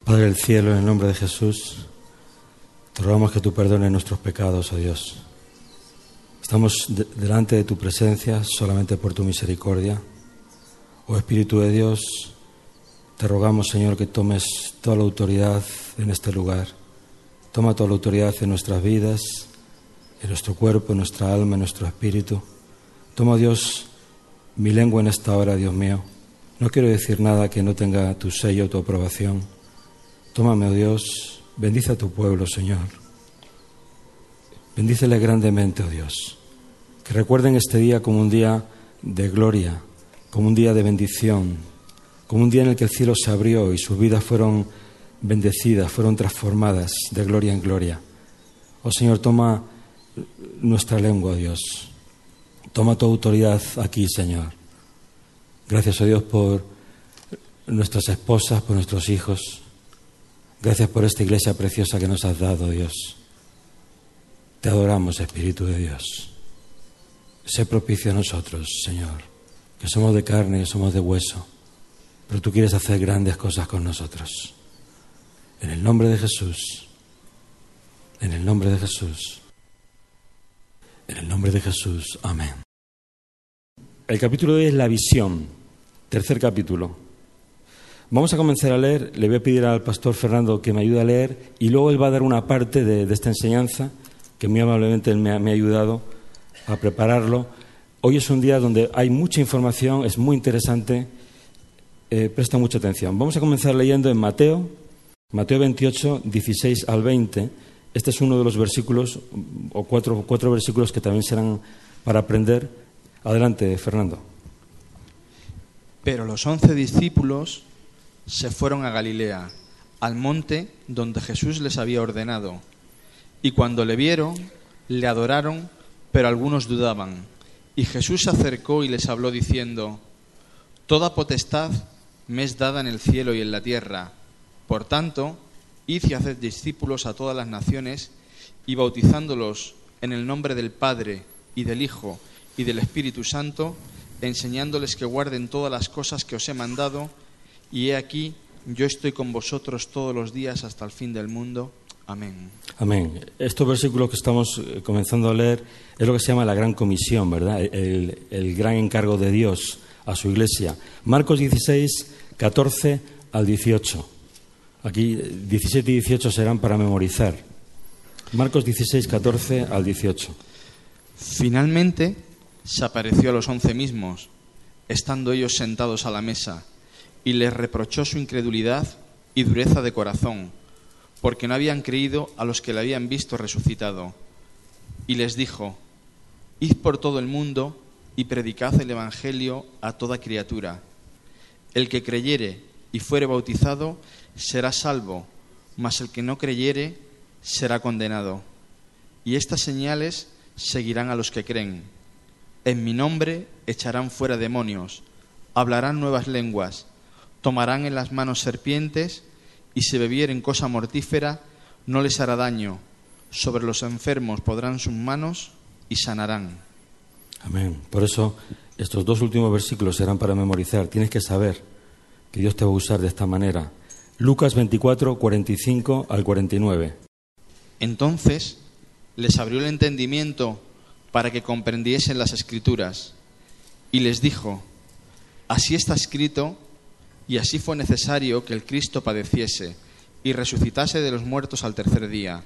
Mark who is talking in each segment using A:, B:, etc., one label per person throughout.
A: Padre del cielo, en el nombre de Jesús, te rogamos que tú perdones nuestros pecados, oh Dios. Estamos delante de tu presencia solamente por tu misericordia. Oh Espíritu de Dios, te rogamos, Señor, que tomes toda la autoridad en este lugar. Toma toda la autoridad en nuestras vidas, en nuestro cuerpo, en nuestra alma, en nuestro espíritu. Toma, Dios, mi lengua en esta hora, Dios mío. No quiero decir nada que no tenga tu sello, tu aprobación. Tómame, oh Dios, bendice a tu pueblo, Señor. Bendícele grandemente, oh Dios. Que recuerden este día como un día de gloria, como un día de bendición, como un día en el que el cielo se abrió y sus vidas fueron bendecidas, fueron transformadas de gloria en gloria. Oh Señor, toma nuestra lengua, oh Dios. Toma tu autoridad aquí, Señor. Gracias, oh Dios, por nuestras esposas, por nuestros hijos. Gracias por esta iglesia preciosa que nos has dado, Dios. Te adoramos, Espíritu de Dios. Sé propicio a nosotros, Señor, que somos de carne, que somos de hueso, pero tú quieres hacer grandes cosas con nosotros. En el nombre de Jesús, en el nombre de Jesús, en el nombre de Jesús, amén. El capítulo de hoy es la visión, tercer capítulo. Vamos a comenzar a leer. Le voy a pedir al pastor Fernando que me ayude a leer y luego él va a dar una parte de esta enseñanza que muy amablemente él me ha ayudado a prepararlo. Hoy es un día donde hay mucha información, es muy interesante. Presta mucha atención. Vamos a comenzar leyendo en Mateo 28, 16 al 20. Este es uno de los versículos, o cuatro versículos que también serán para aprender. Adelante, Fernando.
B: Pero los 11 discípulos se fueron a Galilea, al monte donde Jesús les había ordenado. Y cuando le vieron, le adoraron, pero algunos dudaban. Y Jesús se acercó y les habló diciendo: Toda potestad me es dada en el cielo y en la tierra. Por tanto, id y haced discípulos a todas las naciones, y bautizándolos en el nombre del Padre, y del Hijo, y del Espíritu Santo, enseñándoles que guarden todas las cosas que os he mandado, y he aquí, yo estoy con vosotros todos los días hasta el fin del mundo. Amén.
A: Amén. Estos versículos que estamos comenzando a leer es lo que se llama la Gran Comisión, ¿verdad? El gran encargo de Dios a su iglesia. Marcos 16, 14 al 18. Aquí 17 y 18 serán para memorizar. Marcos 16, 14 al 18.
B: Finalmente se apareció a los 11 mismos, estando ellos sentados a la mesa, y les reprochó su incredulidad y dureza de corazón, porque no habían creído a los que le habían visto resucitado. Y les dijo: Id por todo el mundo y predicad el Evangelio a toda criatura. El que creyere y fuere bautizado será salvo, mas el que no creyere será condenado. Y estas señales seguirán a los que creen. En mi nombre echarán fuera demonios, hablarán nuevas lenguas, tomarán en las manos serpientes, y si bebieren cosa mortífera no les hará daño. Sobre los enfermos pondrán sus manos y sanarán.
A: Amén. Por eso estos dos últimos versículos serán para memorizar. Tienes que saber que Dios te va a usar de esta manera. Lucas 24, 45 al 49.
B: Entonces les abrió el entendimiento para que comprendiesen las Escrituras, y les dijo: Así está escrito, y así fue necesario que el Cristo padeciese y resucitase de los muertos al tercer día,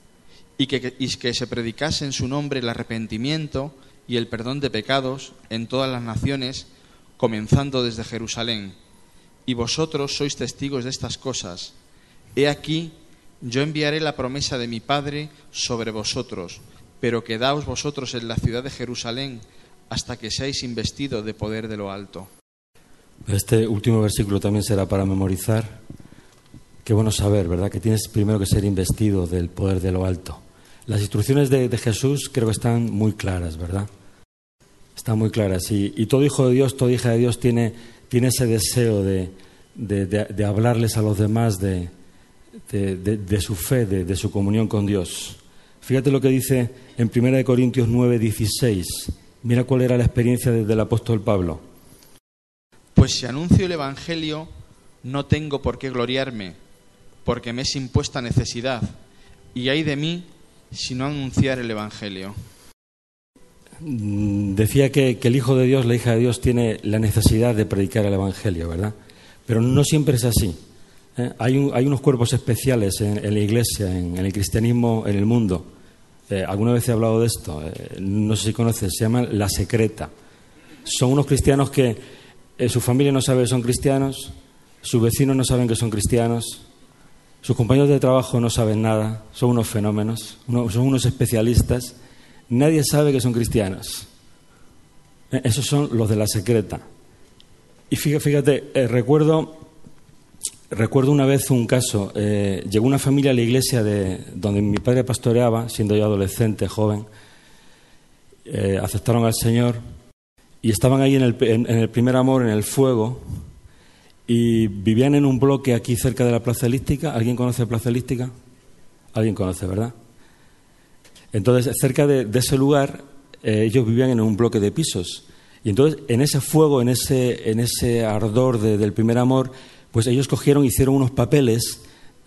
B: y que se predicase en su nombre el arrepentimiento y el perdón de pecados en todas las naciones, comenzando desde Jerusalén. Y vosotros sois testigos de estas cosas. He aquí, yo enviaré la promesa de mi Padre sobre vosotros, pero quedaos vosotros en la ciudad de Jerusalén hasta que seáis investidos de poder de lo alto.
A: Este último versículo también será para memorizar. Qué bueno saber, ¿verdad?, que tienes primero que ser investido del poder de lo alto. Las instrucciones de Jesús creo que están muy claras, ¿verdad? Están muy claras. Y todo hijo de Dios, toda hija de Dios tiene ese deseo de hablarles a los demás de su fe, de su comunión con Dios. Fíjate lo que dice en 1 Corintios 9, 16. Mira cuál era la experiencia del apóstol Pablo.
B: Pues si anuncio el Evangelio, no tengo por qué gloriarme, porque me es impuesta necesidad, y ay de mí si no anunciar el Evangelio.
A: Decía que el Hijo de Dios, la hija de Dios, tiene la necesidad de predicar el Evangelio, ¿verdad? Pero no siempre es así. Hay unos cuerpos especiales en la Iglesia, en el cristianismo, en el mundo. Alguna vez he hablado de esto, no sé si conoces, se llaman la secreta. Son unos cristianos que su familia no sabe que son cristianos, sus vecinos no saben que son cristianos, sus compañeros de trabajo no saben nada, son unos fenómenos, son unos especialistas. Nadie sabe que son cristianos. Esos son los de la secreta. Y fíjate, recuerdo una vez un caso. Llegó una familia a la iglesia donde mi padre pastoreaba, siendo yo adolescente, joven. Aceptaron al Señor y estaban ahí en el primer amor, en el fuego, y vivían en un bloque aquí cerca de la Plaza Elíptica. ¿Alguien conoce Plaza Elíptica? Alguien conoce, ¿verdad? Entonces, cerca de ese lugar, ellos vivían en un bloque de pisos. Y entonces, en ese fuego, en ese ardor del primer amor, pues ellos hicieron unos papeles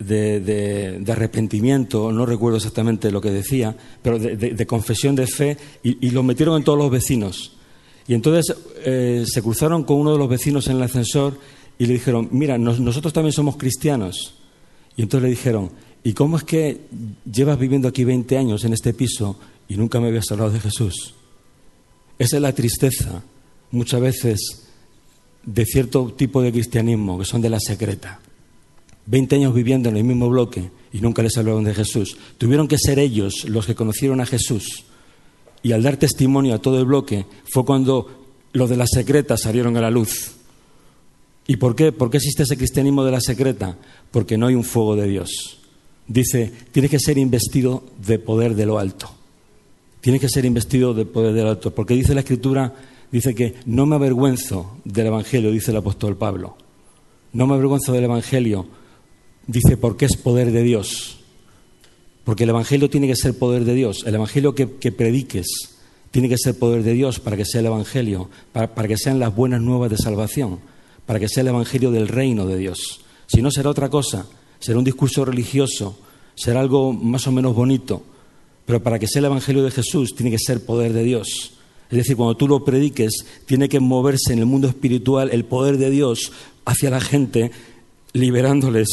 A: de arrepentimiento, no recuerdo exactamente lo que decía, pero de confesión de fe, y lo metieron en todos los vecinos. Y entonces se cruzaron con uno de los vecinos en el ascensor y le dijeron: mira, nosotros también somos cristianos. Y entonces le dijeron: ¿y cómo es que llevas viviendo aquí 20 años en este piso y nunca me habías hablado de Jesús? Esa es la tristeza, muchas veces, de cierto tipo de cristianismo, que son de la secreta. 20 años viviendo en el mismo bloque y nunca les hablaron de Jesús. Tuvieron que ser ellos los que conocieron a Jesús. Y al dar testimonio a todo el bloque fue cuando los de la secreta salieron a la luz. ¿Y por qué? ¿Por qué existe ese cristianismo de la secreta? Porque no hay un fuego de Dios. Dice, tienes que ser investido de poder de lo alto. Tienes que ser investido de poder de lo alto. Porque dice la Escritura, dice que no me avergüenzo del Evangelio, dice el apóstol Pablo. No me avergüenzo del Evangelio, dice, porque es poder de Dios. Porque el Evangelio tiene que ser poder de Dios. El Evangelio que prediques tiene que ser poder de Dios para que sea el Evangelio, para que sean las buenas nuevas de salvación, para que sea el Evangelio del reino de Dios. Si no, será otra cosa. Será un discurso religioso, será algo más o menos bonito, pero para que sea el Evangelio de Jesús tiene que ser poder de Dios. Es decir, cuando tú lo prediques, tiene que moverse en el mundo espiritual el poder de Dios hacia la gente, liberándoles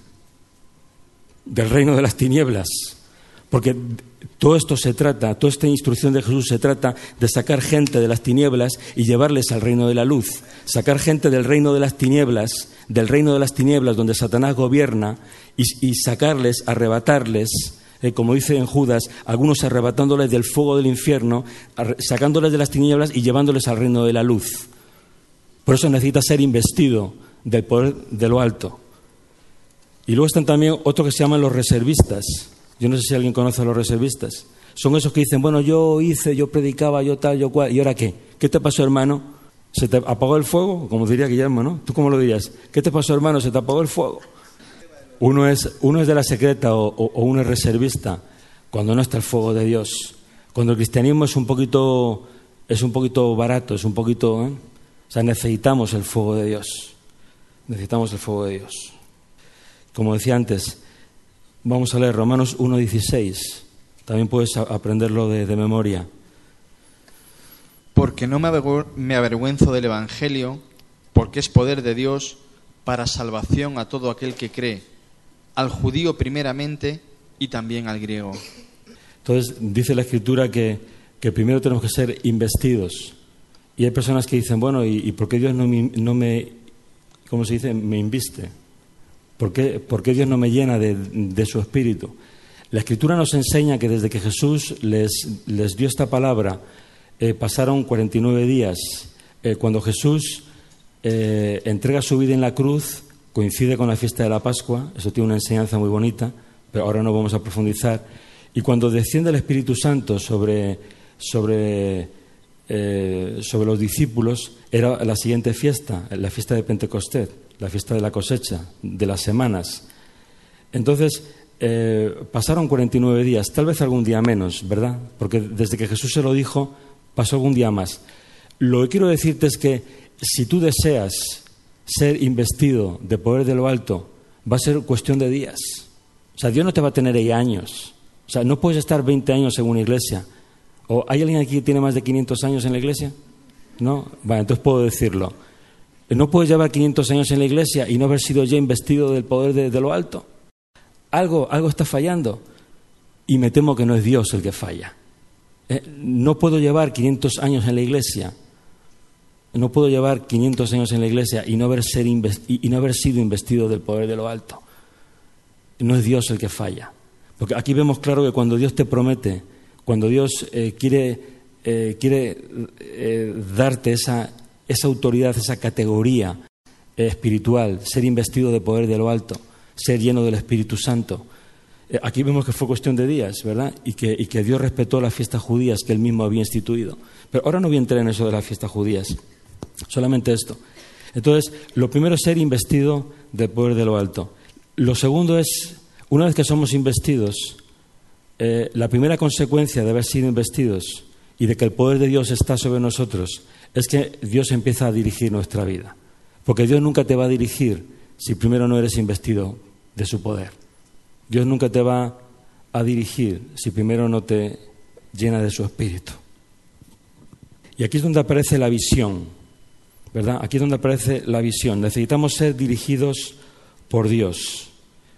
A: del reino de las tinieblas. Porque todo esto se trata, toda esta instrucción de Jesús se trata de sacar gente de las tinieblas y llevarles al reino de la luz. Sacar gente del reino de las tinieblas donde Satanás gobierna, y sacarles, arrebatarles, como dice en Judas, algunos arrebatándoles del fuego del infierno, sacándoles de las tinieblas y llevándoles al reino de la luz. Por eso necesita ser investido del poder de lo alto. Y luego están también otros que se llaman los reservistas. Yo no sé si alguien conoce a los reservistas. Son esos que dicen, bueno, yo predicaba, yo tal, yo cual, ¿y ahora qué? ¿Qué te pasó, hermano? ¿Se te apagó el fuego? Como diría Guillermo, ¿no? ¿Tú cómo lo dirías? ¿Qué te pasó, hermano? ¿Se te apagó el fuego? Uno es de la secreta o uno es reservista cuando no está el fuego de Dios. Cuando el cristianismo es un poquito barato, o sea, necesitamos el fuego de Dios. Necesitamos el fuego de Dios. Como decía antes, vamos a leer Romanos 1:16. También puedes aprenderlo de memoria.
B: Porque no me avergüenzo del Evangelio, porque es poder de Dios para salvación a todo aquel que cree, al judío primeramente y también al griego.
A: Entonces dice la Escritura que primero tenemos que ser investidos. Y hay personas que dicen, bueno, ¿y por qué Dios no me ¿cómo se dice? Me inviste? ¿Por qué Dios no me llena de su espíritu? La Escritura nos enseña que desde que Jesús les dio esta palabra, pasaron 49 días. Cuando Jesús entrega su vida en la cruz, coincide con la fiesta de la Pascua. Eso tiene una enseñanza muy bonita, pero ahora no vamos a profundizar. Y cuando desciende el Espíritu Santo sobre los discípulos, era la siguiente fiesta, la fiesta de Pentecostés, la fiesta de la cosecha, de las semanas. Entonces, pasaron 49 días, tal vez algún día menos, ¿verdad? Porque desde que Jesús se lo dijo, pasó algún día más. Lo que quiero decirte es que si tú deseas ser investido de poder de lo alto, va a ser cuestión de días. O sea, Dios no te va a tener ahí años. O sea, no puedes estar 20 años en una iglesia. ¿O hay alguien aquí que tiene más de 500 años en la iglesia? ¿No? Bueno, entonces puedo decirlo. No puedes llevar 500 años en la iglesia y no haber sido ya investido del poder de lo alto. Algo está fallando. Y me temo que no es Dios el que falla. No puedo llevar 500 años en la iglesia. No puedo llevar 500 años en la iglesia y no haber sido investido del poder de lo alto. No es Dios el que falla. Porque aquí vemos claro que cuando Dios te promete, cuando Dios quiere darte esa autoridad, esa categoría espiritual, ser investido de poder de lo alto, ser lleno del Espíritu Santo. Aquí vemos que fue cuestión de días, ¿verdad? Y que Dios respetó las fiestas judías que Él mismo había instituido. Pero ahora no voy a entrar en eso de las fiestas judías, solamente esto. Entonces, lo primero es ser investido del poder de lo alto. Lo segundo es, una vez que somos investidos, la primera consecuencia de haber sido investidos y de que el poder de Dios está sobre nosotros es que Dios empieza a dirigir nuestra vida. Porque Dios nunca te va a dirigir si primero no eres investido de su poder. Dios nunca te va a dirigir si primero no te llena de su espíritu. Y aquí es donde aparece la visión, ¿verdad? Aquí es donde aparece la visión. Necesitamos ser dirigidos por Dios.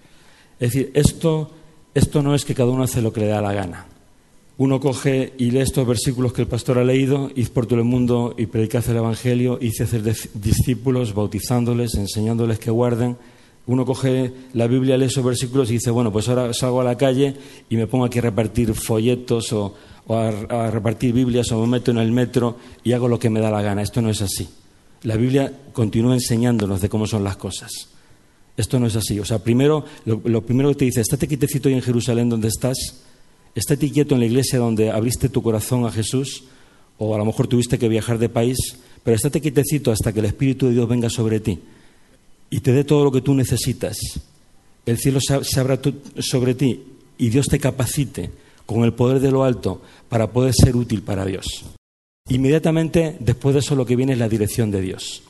A: Es decir, esto no es que cada uno hace lo que le da la gana. Uno coge y lee estos versículos que el pastor ha leído: id por todo el mundo y predicad el Evangelio, id a hacer discípulos, bautizándoles, enseñándoles que guarden. Uno coge la Biblia, lee esos versículos y dice, bueno, pues ahora salgo a la calle y me pongo aquí a repartir folletos o a repartir Biblias, o me meto en el metro y hago lo que me da la gana. Esto no es así. La Biblia continúa enseñándonos de cómo son las cosas. Esto no es así. O sea, primero, lo primero que te dice, estate quietecito ahí en Jerusalén donde estás, estate quieto en la iglesia donde abriste tu corazón a Jesús, o a lo mejor tuviste que viajar de país, pero estate quietecito hasta que el Espíritu de Dios venga sobre ti y te dé todo lo que tú necesitas. El cielo se abra sobre ti y Dios te capacite con el poder de lo alto para poder ser útil para Dios. Inmediatamente después de eso lo que viene es la dirección de Dios.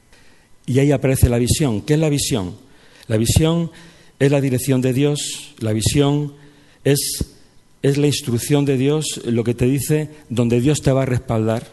A: Y ahí aparece la visión. ¿Qué es la visión? La visión es la dirección de Dios, la visión es la instrucción de Dios, lo que te dice donde Dios te va a respaldar.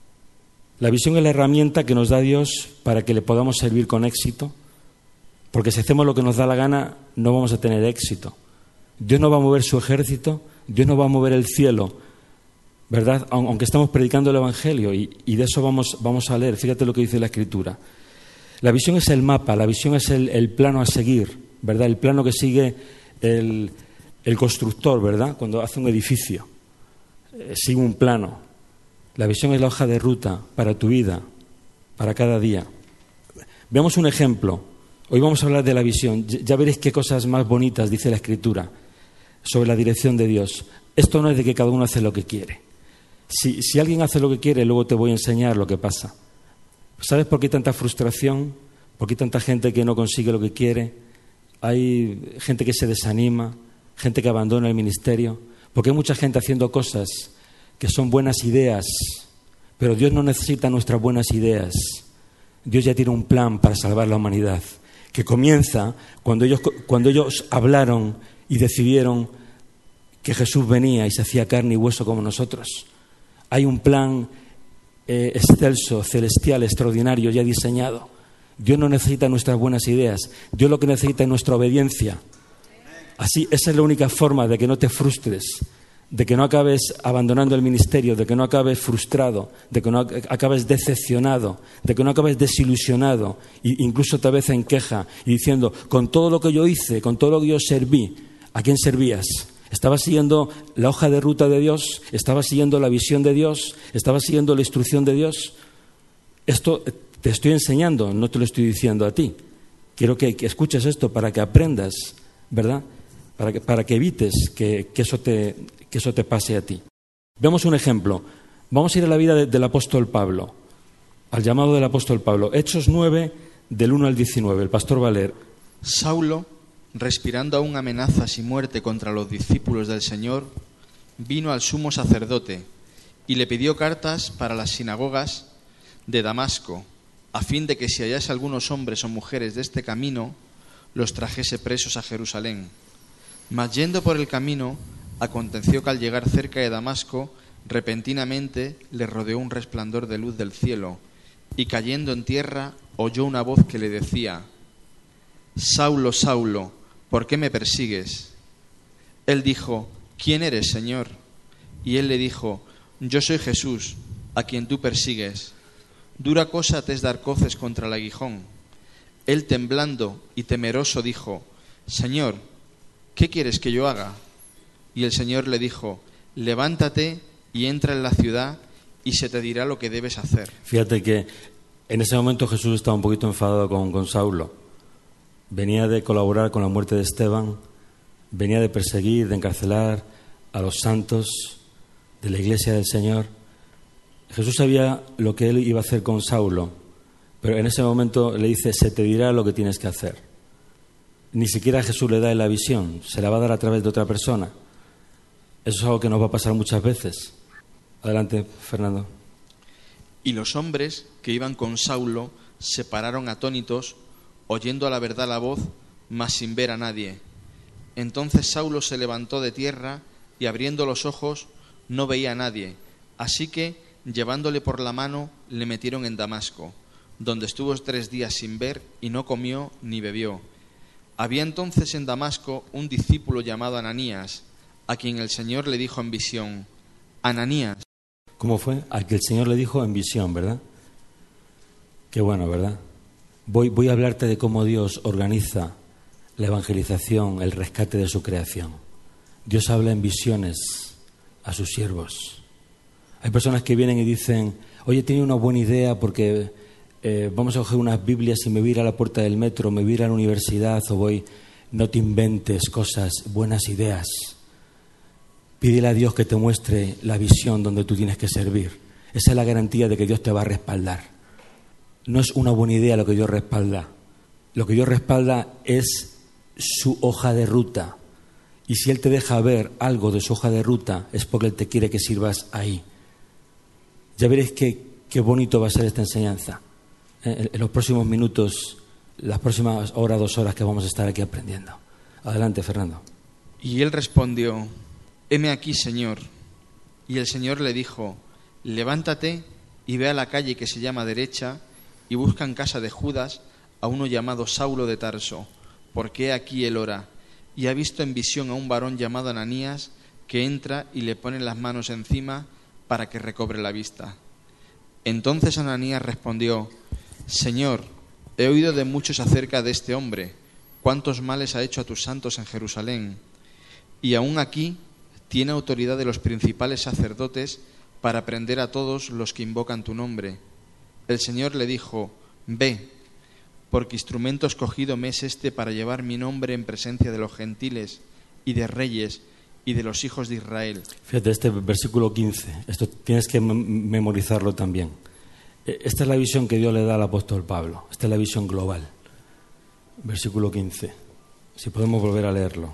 A: La visión es la herramienta que nos da Dios para que le podamos servir con éxito, porque si hacemos lo que nos da la gana no vamos a tener éxito. Dios no va a mover su ejército, Dios no va a mover el cielo, ¿verdad? Aunque estamos predicando el Evangelio, y de eso vamos a leer. Fíjate lo que dice la Escritura. La visión es el mapa, la visión es el plano a seguir, ¿verdad? El plano que sigue el constructor, ¿verdad? Cuando hace un edificio, sigue un plano. La visión es la hoja de ruta para tu vida, para cada día. Veamos un ejemplo. Hoy vamos a hablar de la visión. Ya veréis qué cosas más bonitas dice la Escritura sobre la dirección de Dios. Esto no es de que cada uno hace lo que quiere. Si alguien hace lo que quiere, luego te voy a enseñar lo que pasa. ¿Sabes por qué hay tanta frustración? ¿Por qué hay tanta gente que no consigue lo que quiere? Hay gente que se desanima, gente que abandona el ministerio. Porque hay mucha gente haciendo cosas que son buenas ideas, pero Dios no necesita nuestras buenas ideas. Dios ya tiene un plan para salvar la humanidad, que comienza cuando ellos hablaron y decidieron que Jesús venía y se hacía carne y hueso como nosotros. Hay un plan excelso, celestial, extraordinario, ya diseñado. Dios no necesita nuestras buenas ideas. Dios lo que necesita es nuestra obediencia. Así, esa es la única forma de que no te frustres, de que no acabes abandonando el ministerio, de que no acabes frustrado, de que no acabes decepcionado, de que no acabes desilusionado, e incluso tal vez en queja y diciendo, con todo lo que yo hice, con todo lo que yo serví, ¿a quién servías? ¿Estabas siguiendo la hoja de ruta de Dios? ¿Estabas siguiendo la visión de Dios? ¿Estabas siguiendo la instrucción de Dios? Esto te estoy enseñando, no te lo estoy diciendo a ti. Quiero que escuches esto para que aprendas, ¿verdad? Para que evites que eso te pase a ti. Veamos un ejemplo. Vamos a ir a la vida del apóstol Pablo, al llamado del apóstol Pablo. Hechos 9, del 1 al 19. El pastor va a leer.
B: Saulo, respirando aún amenazas y muerte contra los discípulos del Señor, vino al sumo sacerdote y le pidió cartas para las sinagogas de Damasco, a fin de que si hallase algunos hombres o mujeres de este camino, los trajese presos a Jerusalén. Mas yendo por el camino, aconteció que al llegar cerca de Damasco, repentinamente le rodeó un resplandor de luz del cielo, y cayendo en tierra oyó una voz que le decía: Saulo, Saulo, ¿por qué me persigues? Él dijo: ¿Quién eres, Señor? Y él le dijo: Yo soy Jesús, a quien tú persigues. Dura cosa te es dar coces contra el aguijón. Él, temblando y temeroso, dijo: Señor, ¿qué quieres que yo haga? Y el Señor le dijo: Levántate y entra en la ciudad, y se te dirá lo que debes hacer.
A: Fíjate que en ese momento Jesús estaba un poquito enfadado con Saulo. Venía de colaborar con la muerte de Esteban, venía de perseguir, de encarcelar a los santos de la iglesia del Señor. Jesús sabía lo que él iba a hacer con Saulo, pero en ese momento le dice: se te dirá lo que tienes que hacer. Ni siquiera Jesús le da la visión, se la va a dar a través de otra persona. Eso es algo que nos va a pasar muchas veces. Adelante, Fernando.
B: Y los hombres que iban con Saulo se pararon atónitos, oyendo a la verdad la voz, mas sin ver a nadie. Entonces Saulo se levantó de tierra y, abriendo los ojos, no veía a nadie. Así que, llevándole por la mano, le metieron en Damasco, donde estuvo 3 días sin ver y no comió ni bebió. Había entonces en Damasco un discípulo llamado Ananías, a quien el Señor le dijo en visión: Ananías.
A: ¿Cómo fue? Al que el Señor le dijo en visión, ¿verdad? Qué bueno, ¿verdad? Voy a hablarte de cómo Dios organiza la evangelización, el rescate de su creación. Dios habla en visiones a sus siervos. Hay personas que vienen y dicen: oye, tenía una buena idea porque vamos a coger unas Biblias y me voy a ir a la puerta del metro, me voy a ir a la universidad o voy... No te inventes cosas, buenas ideas. Pídele a Dios que te muestre la visión donde tú tienes que servir. Esa es la garantía de que Dios te va a respaldar. No es una buena idea lo que Dios respalda. Lo que Dios respalda es su hoja de ruta. Y si Él te deja ver algo de su hoja de ruta, es porque Él te quiere que sirvas ahí. Ya veréis qué bonito va a ser esta enseñanza. En los próximos minutos, las próximas horas, 2 horas que vamos a estar aquí aprendiendo. Adelante, Fernando.
B: Y él respondió: Heme aquí, Señor. Y el Señor le dijo: Levántate y ve a la calle que se llama Derecha y busca en casa de Judas a uno llamado Saulo de Tarso, porque he aquí él ora, y ha visto en visión a un varón llamado Ananías que entra y le pone las manos encima para que recobre la vista. Entonces Ananías respondió: Señor, he oído de muchos acerca de este hombre, cuántos males ha hecho a tus santos en Jerusalén, y aún aquí tiene autoridad de los principales sacerdotes para prender a todos los que invocan tu nombre. El Señor le dijo: Ve, porque instrumento escogido me es este para llevar mi nombre en presencia de los gentiles y de reyes y de los hijos de Israel.
A: Fíjate, este versículo 15, esto tienes que memorizarlo también. Esta es la visión que Dios le da al apóstol Pablo, esta es la visión global. Versículo 15, si podemos volver a leerlo.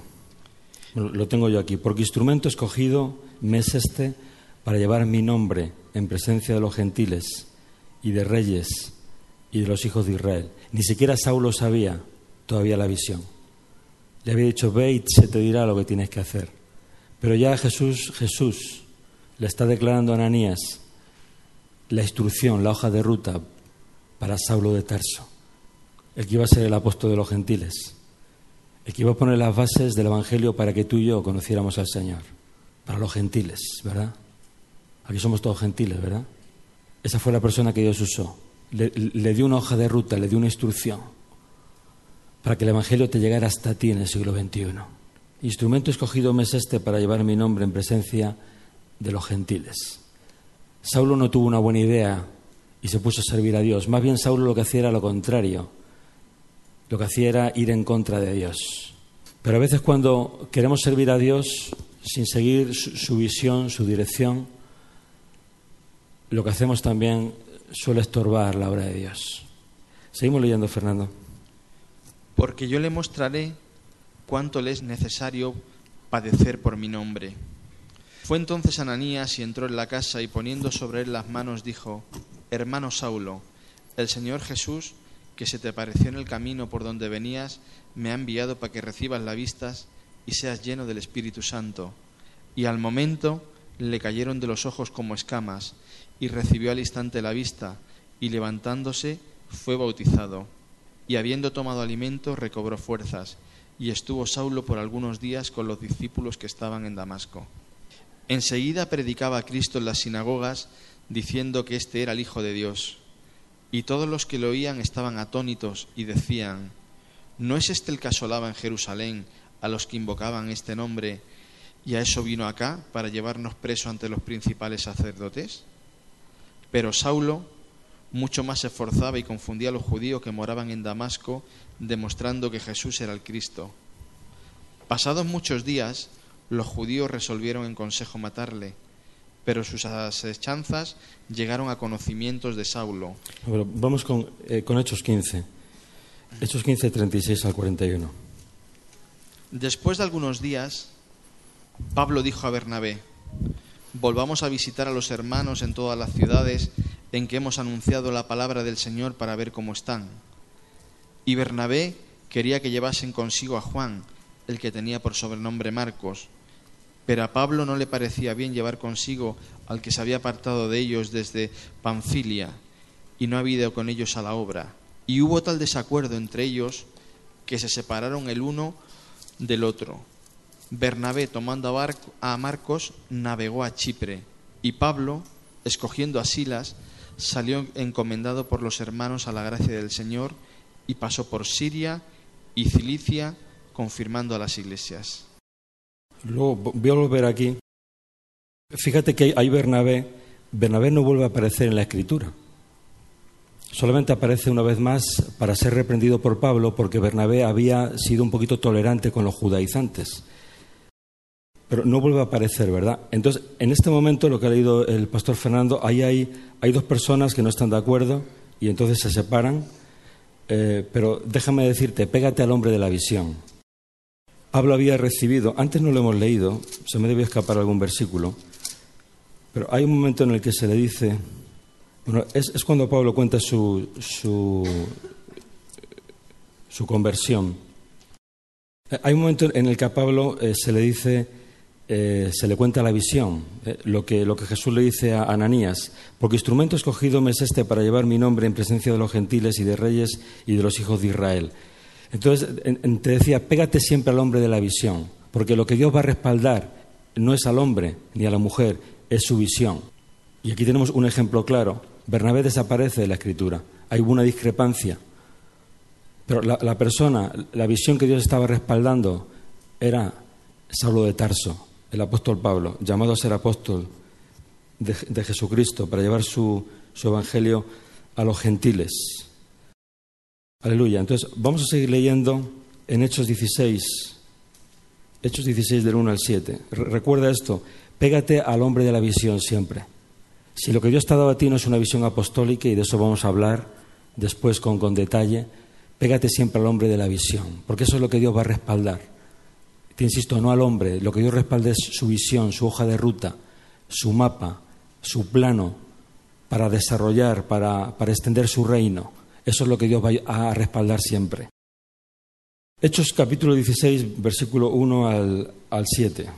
A: Lo tengo yo aquí. Porque instrumento escogido me es este para llevar mi nombre en presencia de los gentiles y de reyes y de los hijos de Israel. Ni siquiera Saulo sabía todavía la visión. Le había dicho: ve y se te dirá lo que tienes que hacer. Pero ya Jesús le está declarando a Ananías la instrucción, la hoja de ruta para Saulo de Tarso, el que iba a ser el apóstol de los gentiles, el que iba a poner las bases del Evangelio para que tú y yo conociéramos al Señor, para los gentiles, ¿verdad? Aquí somos todos gentiles, ¿verdad? Esa fue la persona que Dios usó. Le dio una hoja de ruta, le dio una instrucción para que el Evangelio te llegara hasta ti en el siglo XXI. Instrumento escogido me es este para llevar mi nombre en presencia de los gentiles. Saulo no tuvo una buena idea y se puso a servir a Dios. Más bien Saulo lo que hacía era lo contrario. Lo que hacía era ir en contra de Dios. Pero a veces cuando queremos servir a Dios sin seguir su visión, su dirección, lo que hacemos también suele estorbar la obra de Dios. Seguimos leyendo, Fernando.
B: Porque yo le mostraré cuánto le es necesario padecer por mi nombre. Fue entonces Ananías y entró en la casa y poniendo sobre él las manos dijo: Hermano Saulo, el Señor Jesús, que se te apareció en el camino por donde venías, me ha enviado para que recibas la vista y seas lleno del Espíritu Santo. Y al momento le cayeron de los ojos como escamas, y recibió al instante la vista, y levantándose fue bautizado. Y habiendo tomado alimento, recobró fuerzas, y estuvo Saulo por algunos días con los discípulos que estaban en Damasco. Enseguida predicaba a Cristo en las sinagogas, diciendo que éste era el Hijo de Dios. Y todos los que lo oían estaban atónitos y decían: ¿no es este el que asolaba en Jerusalén a los que invocaban este nombre, y a eso vino acá, para llevarnos preso ante los principales sacerdotes? Pero Saulo mucho más se esforzaba y confundía a los judíos que moraban en Damasco, demostrando que Jesús era el Cristo. Pasados muchos días, los judíos resolvieron en consejo matarle, pero sus asechanzas llegaron a conocimientos de Saulo.
A: Bueno, vamos con Hechos 15. Hechos 15, 36 al 41.
B: Después de algunos días, Pablo dijo a Bernabé: volvamos a visitar a los hermanos en todas las ciudades en que hemos anunciado la palabra del Señor para ver cómo están. Y Bernabé quería que llevasen consigo a Juan, el que tenía por sobrenombre Marcos, pero a Pablo no le parecía bien llevar consigo al que se había apartado de ellos desde Panfilia, y no había ido con ellos a la obra. Y hubo tal desacuerdo entre ellos que se separaron el uno del otro. Bernabé, tomando a Marcos, navegó a Chipre, y Pablo, escogiendo a Silas, salió encomendado por los hermanos a la gracia del Señor, y pasó por Siria y Cilicia, confirmando a las iglesias.
A: Luego voy a volver aquí. Fíjate que hay Bernabé. Bernabé no vuelve a aparecer en la Escritura. Solamente aparece una vez más para ser reprendido por Pablo, porque Bernabé había sido un poquito tolerante con los judaizantes. Pero no vuelve a aparecer, ¿verdad? Entonces, en este momento, lo que ha leído el pastor Fernando, ahí hay dos personas que no están de acuerdo y entonces se separan. Pero déjame decirte, pégate al hombre de la visión. Pablo había recibido, antes no lo hemos leído, se me debe escapar algún versículo, pero hay un momento en el que se le dice, bueno, es cuando Pablo cuenta su conversión. Hay un momento en el que a Pablo se le dice, se le cuenta la visión, lo que Jesús le dice a Ananías: porque instrumento escogido me es este para llevar mi nombre en presencia de los gentiles y de reyes y de los hijos de Israel. Entonces te decía, pégate siempre al hombre de la visión, porque lo que Dios va a respaldar no es al hombre ni a la mujer, es su visión. Y aquí tenemos un ejemplo claro. Bernabé desaparece de la Escritura, hay una discrepancia, pero la persona, la visión que Dios estaba respaldando era Saulo de Tarso, el apóstol Pablo, llamado a ser apóstol de Jesucristo para llevar su evangelio a los gentiles. Aleluya. Entonces, vamos a seguir leyendo en Hechos 16 del 1 al 7. Recuerda esto, pégate al hombre de la visión siempre. Si lo que Dios te ha dado a ti no es una visión apostólica, y de eso vamos a hablar después con detalle, pégate siempre al hombre de la visión, porque eso es lo que Dios va a respaldar. Te insisto, no al hombre, lo que Dios respalda es su visión, su hoja de ruta, su mapa, su plano para desarrollar, para extender su reino. Eso es lo que Dios va a respaldar siempre. Hechos capítulo 16, versículo 1 al 7.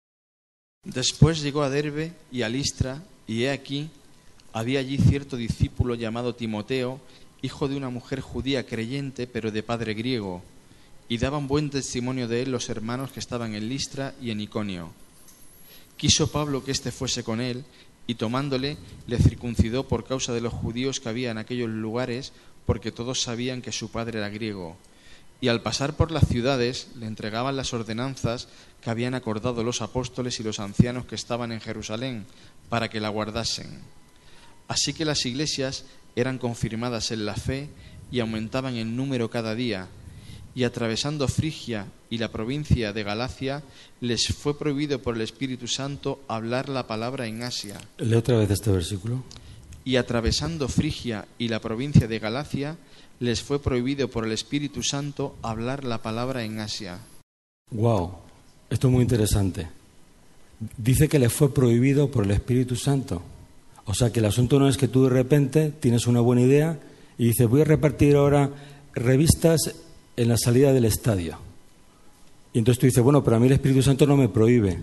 B: Después llegó a Derbe y a Listra, y he aquí, había allí cierto discípulo llamado Timoteo, hijo de una mujer judía creyente, pero de padre griego, y daban buen testimonio de él los hermanos que estaban en Listra y en Iconio. Quiso Pablo que éste fuese con él, y tomándole, le circuncidó por causa de los judíos que había en aquellos lugares, porque todos sabían que su padre era griego. Y al pasar por las ciudades, le entregaban las ordenanzas que habían acordado los apóstoles y los ancianos que estaban en Jerusalén, para que la guardasen. Así que las iglesias eran confirmadas en la fe y aumentaban en número cada día, y atravesando Frigia y la provincia de Galacia, les fue prohibido por el Espíritu Santo hablar la palabra en Asia.
A: Lee otra vez este versículo.
B: Y atravesando Frigia y la provincia de Galacia, les fue prohibido por el Espíritu Santo hablar la palabra en Asia.
A: Wow, esto es muy interesante. Dice que le fue prohibido por el Espíritu Santo. O sea que el asunto no es que tú de repente tienes una buena idea y dice, voy a repartir ahora revistas en la salida del estadio. Y entonces tú dices, bueno, pero a mí el Espíritu Santo no me prohíbe.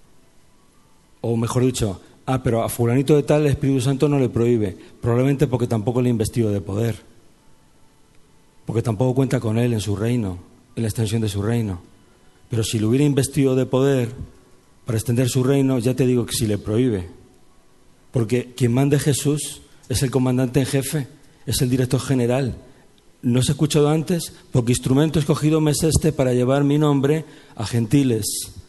A: O mejor dicho, pero a fulanito de tal el Espíritu Santo no le prohíbe. Probablemente porque tampoco le ha investido de poder. Porque tampoco cuenta con él en su reino, en la extensión de su reino. Pero si le hubiera investido de poder para extender su reino, ya te digo que sí le prohíbe. Porque quien manda es Jesús, es el comandante en jefe, es el director general. ¿No os he escuchado antes? Porque instrumento escogido me es este para llevar mi nombre a gentiles.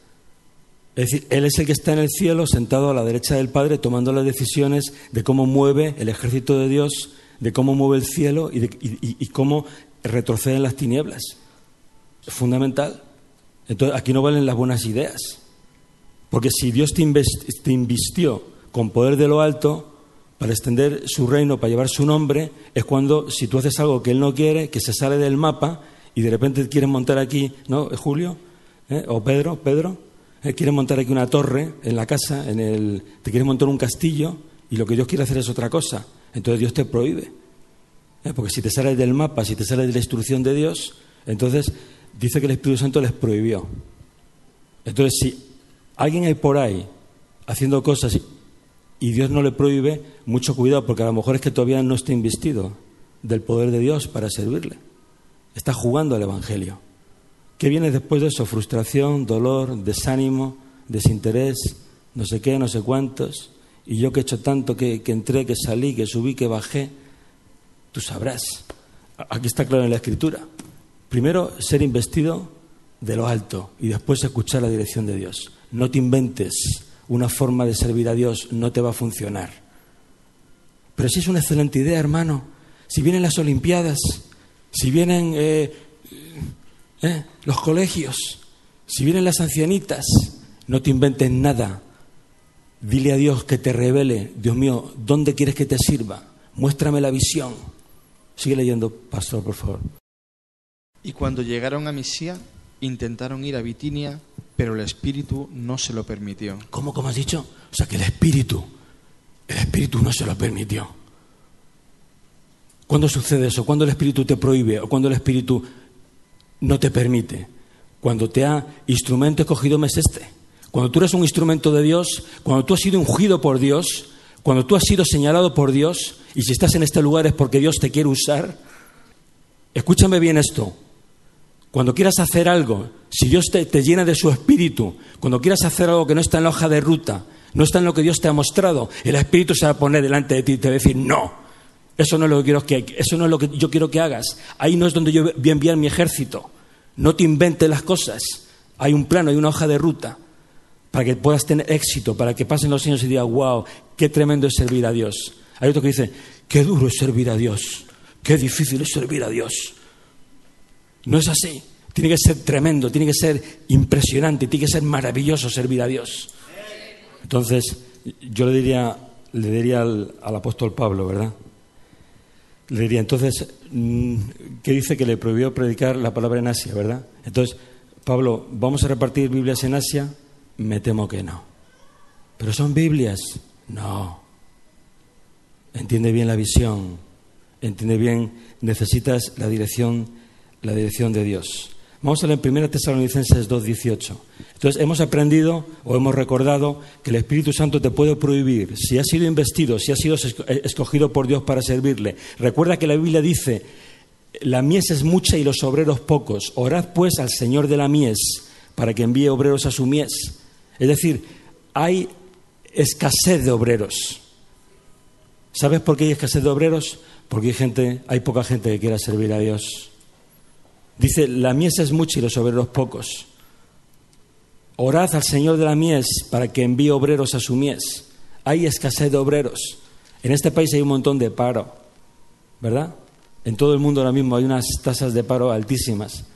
A: Es decir, Él es el que está en el cielo, sentado a la derecha del Padre, tomando las decisiones de cómo mueve el ejército de Dios, de cómo mueve el cielo y cómo retroceden las tinieblas. Es fundamental. Entonces, aquí no valen las buenas ideas. Porque si Dios te invistió con poder de lo alto para extender su reino, para llevar su nombre, es cuando, si tú haces algo que Él no quiere, que se sale del mapa y de repente quieren montar aquí, ¿no, Julio? ¿O Pedro? Quieren montar aquí una torre en la casa, te quieren montar un castillo y lo que Dios quiere hacer es otra cosa. Entonces Dios te prohíbe. Porque si te sales del mapa, si te sales de la instrucción de Dios, entonces dice que el Espíritu Santo les prohibió. Entonces, si alguien hay por ahí haciendo cosas y Dios no le prohíbe, mucho cuidado, porque a lo mejor es que todavía no está investido del poder de Dios para servirle. Está jugando al Evangelio. ¿Qué viene después de eso? Frustración, dolor, desánimo, desinterés, no sé qué, no sé cuántos. Y yo que he hecho tanto, que entré, que salí, que subí, que bajé. Tú sabrás. Aquí está claro en la Escritura. Primero, ser investido de lo alto y después escuchar la dirección de Dios. No te inventes una forma de servir a Dios, no te va a funcionar. Pero sí es una excelente idea, hermano. Si vienen las Olimpiadas, si vienen los colegios, si vienen las ancianitas, no te inventes nada. Dile a Dios que te revele, Dios mío, ¿dónde quieres que te sirva? Muéstrame la visión. Sigue leyendo, pastor, por favor.
B: Y cuando llegaron a Misia, intentaron ir a Bitinia, pero el Espíritu no se lo permitió.
A: ¿Cómo has dicho? O sea, que el Espíritu no se lo permitió. ¿Cuándo sucede eso? ¿Cuándo el Espíritu te prohíbe o cuándo el Espíritu no te permite? Cuando te ha instrumento escogido me es este. Cuando tú eres un instrumento de Dios, cuando tú has sido ungido por Dios, cuando tú has sido señalado por Dios, y si estás en este lugar es porque Dios te quiere usar. Escúchame bien esto. Cuando quieras hacer algo, si Dios te llena de su Espíritu, cuando quieras hacer algo que no está en la hoja de ruta, no está en lo que Dios te ha mostrado, el Espíritu se va a poner delante de ti y te va a decir, no, eso no es lo que yo quiero que hagas. Ahí no es donde yo voy a enviar mi ejército. No te inventes las cosas. Hay un plano, hay una hoja de ruta para que puedas tener éxito, para que pasen los años y digas, wow, qué tremendo es servir a Dios. Hay otro que dice, qué duro es servir a Dios, qué difícil es servir a Dios. No es así. Tiene que ser tremendo, tiene que ser impresionante, tiene que ser maravilloso servir a Dios. Entonces, yo le diría al apóstol Pablo, ¿verdad? Le diría, entonces, ¿qué dice? Que le prohibió predicar la palabra en Asia, ¿verdad? Entonces, Pablo, ¿vamos a repartir Biblias en Asia? Me temo que no. ¿Pero son Biblias? No. Entiende bien la visión, entiende bien, necesitas la dirección de Dios. Vamos a leer en 1 Tesalonicenses 2:18. Entonces, hemos aprendido o hemos recordado que el Espíritu Santo te puede prohibir si has sido investido, si has sido escogido por Dios para servirle. Recuerda que la Biblia dice, la mies es mucha y los obreros pocos. Orad pues al Señor de la mies para que envíe obreros a su mies. Es decir, hay escasez de obreros. ¿Sabes por qué hay escasez de obreros? Porque hay poca gente que quiera servir a Dios. Dice, la mies es mucha y los obreros pocos. Orad al Señor de la mies para que envíe obreros a su mies. Hay escasez de obreros. En este país hay un montón de paro, ¿verdad? En todo el mundo ahora mismo hay unas tasas de paro altísimas.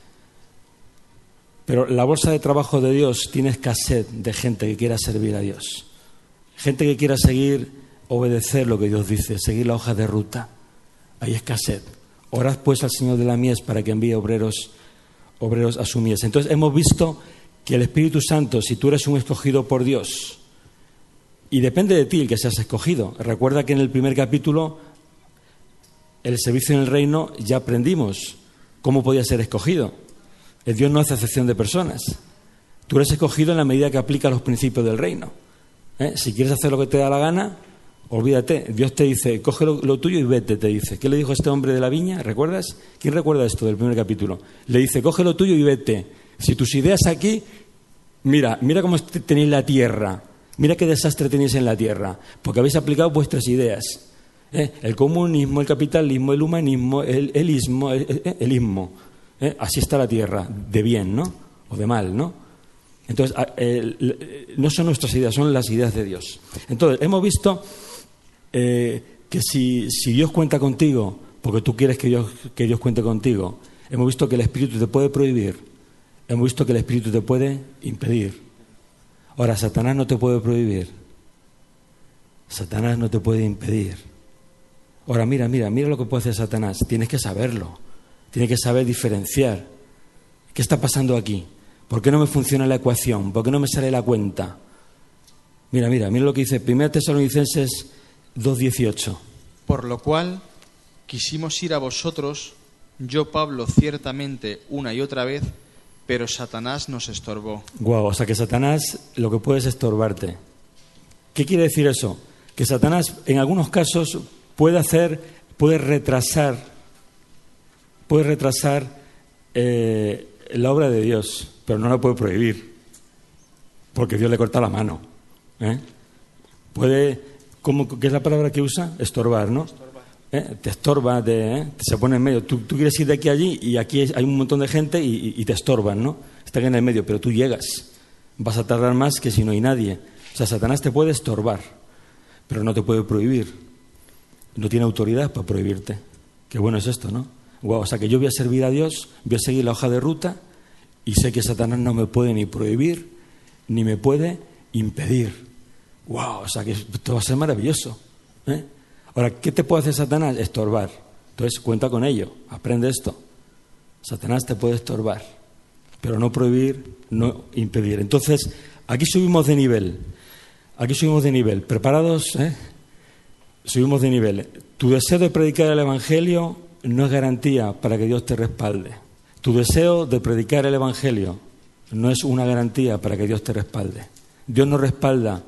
A: Pero la bolsa de trabajo de Dios tiene escasez de gente que quiera servir a Dios. Gente que quiera obedecer lo que Dios dice, seguir la hoja de ruta. Hay escasez. Orad pues al Señor de la mies para que envíe obreros a su mies. Entonces hemos visto que el Espíritu Santo, si tú eres un escogido por Dios, y depende de ti el que seas escogido. Recuerda que en el primer capítulo el servicio en el reino ya aprendimos cómo podía ser escogido. El Dios no hace acepción de personas. Tú eres escogido en la medida que aplicas los principios del reino. Si quieres hacer lo que te da la gana, olvídate. Dios te dice, coge lo tuyo y vete, te dice. ¿Qué le dijo a este hombre de la viña? ¿Recuerdas? ¿Quién recuerda esto del primer capítulo? Le dice, coge lo tuyo y vete. Si tus ideas aquí, mira cómo tenéis la tierra. Mira qué desastre tenéis en la tierra. Porque habéis aplicado vuestras ideas. El comunismo, el capitalismo, el humanismo, el ismo. Así está la tierra, de bien, ¿no? O de mal, ¿no? Entonces, no son nuestras ideas, son las ideas de Dios. Entonces, hemos visto que si Dios cuenta contigo, porque tú quieres que Dios cuente contigo, hemos visto que el Espíritu te puede prohibir, hemos visto que el Espíritu te puede impedir. Ahora, Satanás no te puede prohibir, Satanás no te puede impedir. Ahora, mira lo que puede hacer Satanás. Tienes que saberlo, tienes que saber diferenciar. ¿Qué está pasando aquí? ¿Por qué no me funciona la ecuación? ¿Por qué no me sale la cuenta? Mira lo que dice 1 Tesalonicenses 2:18.
B: Por lo cual quisimos ir a vosotros, yo Pablo ciertamente una y otra vez, pero Satanás nos estorbó.
A: O sea que Satanás lo que puede es estorbarte. ¿Qué quiere decir eso? Que Satanás en algunos casos puede retrasar la obra de Dios, pero no la puede prohibir, porque Dios le corta la mano. Puede, ¿qué es la palabra que usa? Estorbar, ¿no? Te estorba, se pone en medio. Tú quieres ir de aquí a allí y aquí hay un montón de gente y te estorban, ¿no? Están en el medio, pero tú llegas. Vas a tardar más que si no hay nadie. O sea, Satanás te puede estorbar, pero no te puede prohibir. No tiene autoridad para prohibirte. Qué bueno es esto, ¿no? O sea, que yo voy a servir a Dios, voy a seguir la hoja de ruta y sé que Satanás no me puede ni prohibir ni me puede impedir. O sea, que esto va a ser maravilloso. Ahora, ¿qué te puede hacer Satanás? Estorbar. Entonces, cuenta con ello, aprende esto. Satanás te puede estorbar, pero no prohibir, no impedir. Entonces, aquí subimos de nivel. ¿Preparados? Subimos de nivel. Tu deseo de predicar el Evangelio no es garantía para que Dios te respalde. Tu deseo de predicar el Evangelio no es una garantía para que Dios te respalde. Dios no respalda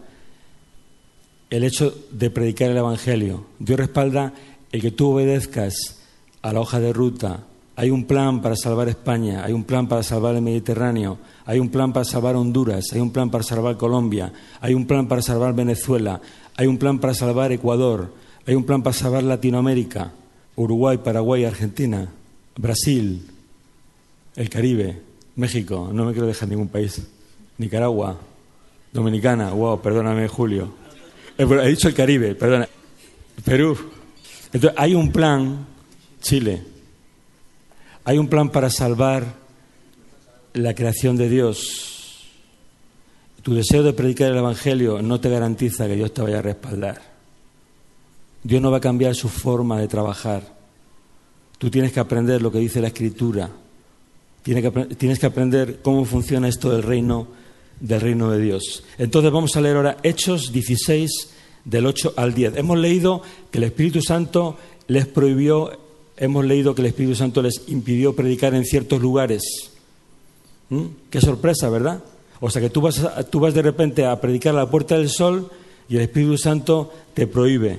A: el hecho de predicar el Evangelio. Dios respalda el que tú obedezcas a la hoja de ruta. Hay un plan para salvar España, hay un plan para salvar el Mediterráneo, hay un plan para salvar Honduras, hay un plan para salvar Colombia, hay un plan para salvar Venezuela, hay un plan para salvar Ecuador, hay un plan para salvar Latinoamérica, Uruguay, Paraguay, Argentina, Brasil, el Caribe, México, no me quiero dejar ningún país, Nicaragua, Dominicana, perdóname, Julio. He dicho el Caribe, perdona, Perú. Entonces, hay un plan, Chile, hay un plan para salvar la creación de Dios. Tu deseo de predicar el Evangelio no te garantiza que Dios te vaya a respaldar. Dios no va a cambiar su forma de trabajar. Tú tienes que aprender lo que dice la Escritura. Tienes que aprender cómo funciona esto del reino de Dios. Entonces vamos a leer ahora Hechos 16, del 8 al 10. Hemos leído que el Espíritu Santo les prohibió, hemos leído que el Espíritu Santo les impidió predicar en ciertos lugares. Qué sorpresa, ¿verdad? O sea que tú vas de repente a predicar a la Puerta del Sol y el Espíritu Santo te prohíbe.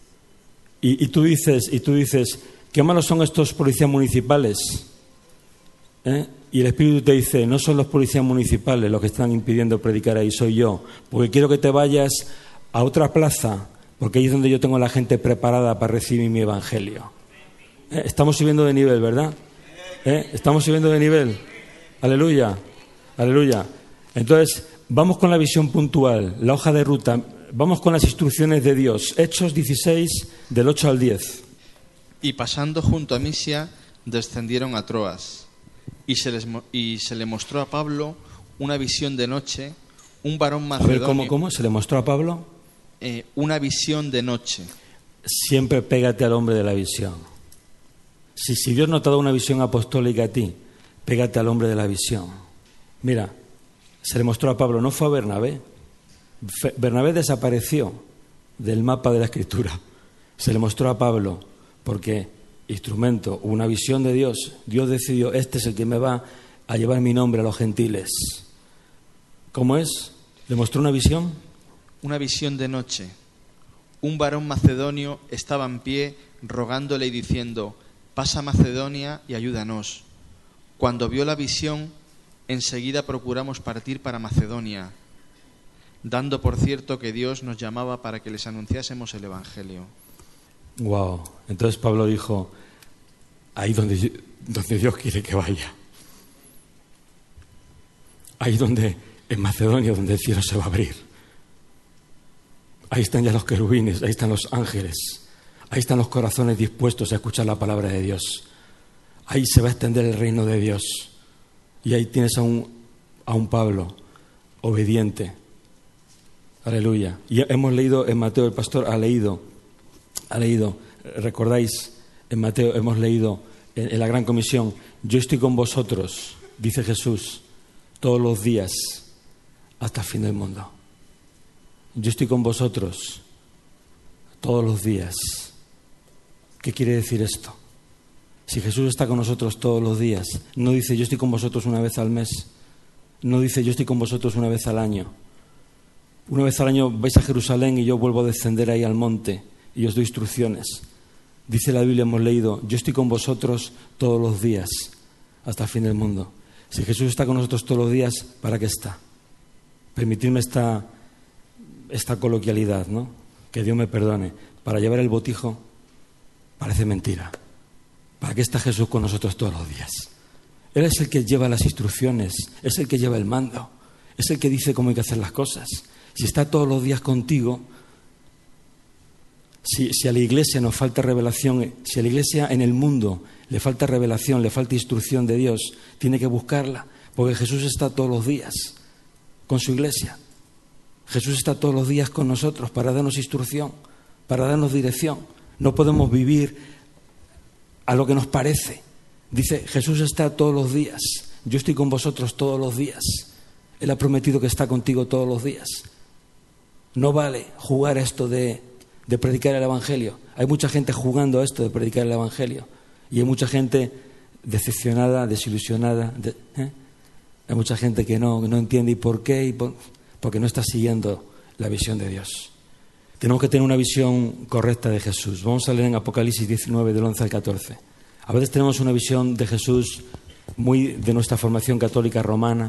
A: Y tú dices, qué malos son estos policías municipales. Y el Espíritu te dice, no son los policías municipales los que están impidiendo predicar ahí, soy yo. Porque quiero que te vayas a otra plaza, porque ahí es donde yo tengo a la gente preparada para recibir mi evangelio. Estamos subiendo de nivel, ¿verdad? Estamos subiendo de nivel. Aleluya, aleluya. Entonces, vamos con la visión puntual, la hoja de ruta. Vamos con las instrucciones de Dios. Hechos 16, del 8 al 10.
B: Y pasando junto a Misia, descendieron a Troas. Y se le mostró a Pablo una visión de noche, un varón macedonio.
A: A ver, ¿cómo? ¿Se le mostró a Pablo?
B: Una visión de noche.
A: Siempre pégate al hombre de la visión. Si Dios no te ha dado una visión apostólica a ti, pégate al hombre de la visión. Mira, se le mostró a Pablo, no fue a Bernabé. Bernabé desapareció del mapa de la Escritura. Se le mostró a Pablo porque instrumento, una visión de Dios. Dios decidió, este es el que me va a llevar mi nombre a los gentiles. ¿Cómo es? ¿Le mostró una visión?
B: Una visión de noche. Un varón macedonio estaba en pie rogándole y diciendo: pasa a Macedonia y ayúdanos. Cuando vio la visión, enseguida procuramos partir para Macedonia, dando por cierto que Dios nos llamaba para que les anunciásemos el Evangelio.
A: Wow. Entonces Pablo dijo, ahí donde Dios quiere que vaya. Ahí donde, en Macedonia, donde el cielo se va a abrir. Ahí están ya los querubines, ahí están los ángeles, ahí están los corazones dispuestos a escuchar la palabra de Dios. Ahí se va a extender el reino de Dios. Y ahí tienes a un Pablo obediente. Aleluya. Y hemos leído en Mateo, el pastor ha leído, recordáis, en Mateo hemos leído en la Gran Comisión, yo estoy con vosotros, dice Jesús, todos los días hasta el fin del mundo. Yo estoy con vosotros todos los días. ¿Qué quiere decir esto? Si Jesús está con nosotros todos los días, no dice yo estoy con vosotros una vez al mes, no dice yo estoy con vosotros una vez al año. Una vez al año vais a Jerusalén y yo vuelvo a descender ahí al monte y os doy instrucciones. Dice la Biblia, hemos leído, yo estoy con vosotros todos los días hasta el fin del mundo. Si Jesús está con nosotros todos los días, ¿para qué está? Permitidme esta coloquialidad, ¿no? Que Dios me perdone. Para llevar el botijo parece mentira. ¿Para qué está Jesús con nosotros todos los días? Él es el que lleva las instrucciones, es el que lleva el mando, es el que dice cómo hay que hacer las cosas. Si está todos los días contigo, si a la Iglesia nos falta revelación, si a la Iglesia en el mundo le falta revelación, le falta instrucción de Dios, tiene que buscarla, porque Jesús está todos los días con su Iglesia. Jesús está todos los días con nosotros para darnos instrucción, para darnos dirección. No podemos vivir a lo que nos parece. Dice, Jesús está todos los días. Yo estoy con vosotros todos los días. Él ha prometido que está contigo todos los días. No vale jugar a esto de predicar el Evangelio. Hay mucha gente jugando a esto de predicar el Evangelio. Y hay mucha gente decepcionada, desilusionada. Hay mucha gente que no entiende y por qué. Porque no está siguiendo la visión de Dios. Tenemos que tener una visión correcta de Jesús. Vamos a leer en Apocalipsis 19, del 11 al 14. A veces tenemos una visión de Jesús muy de nuestra formación católica romana,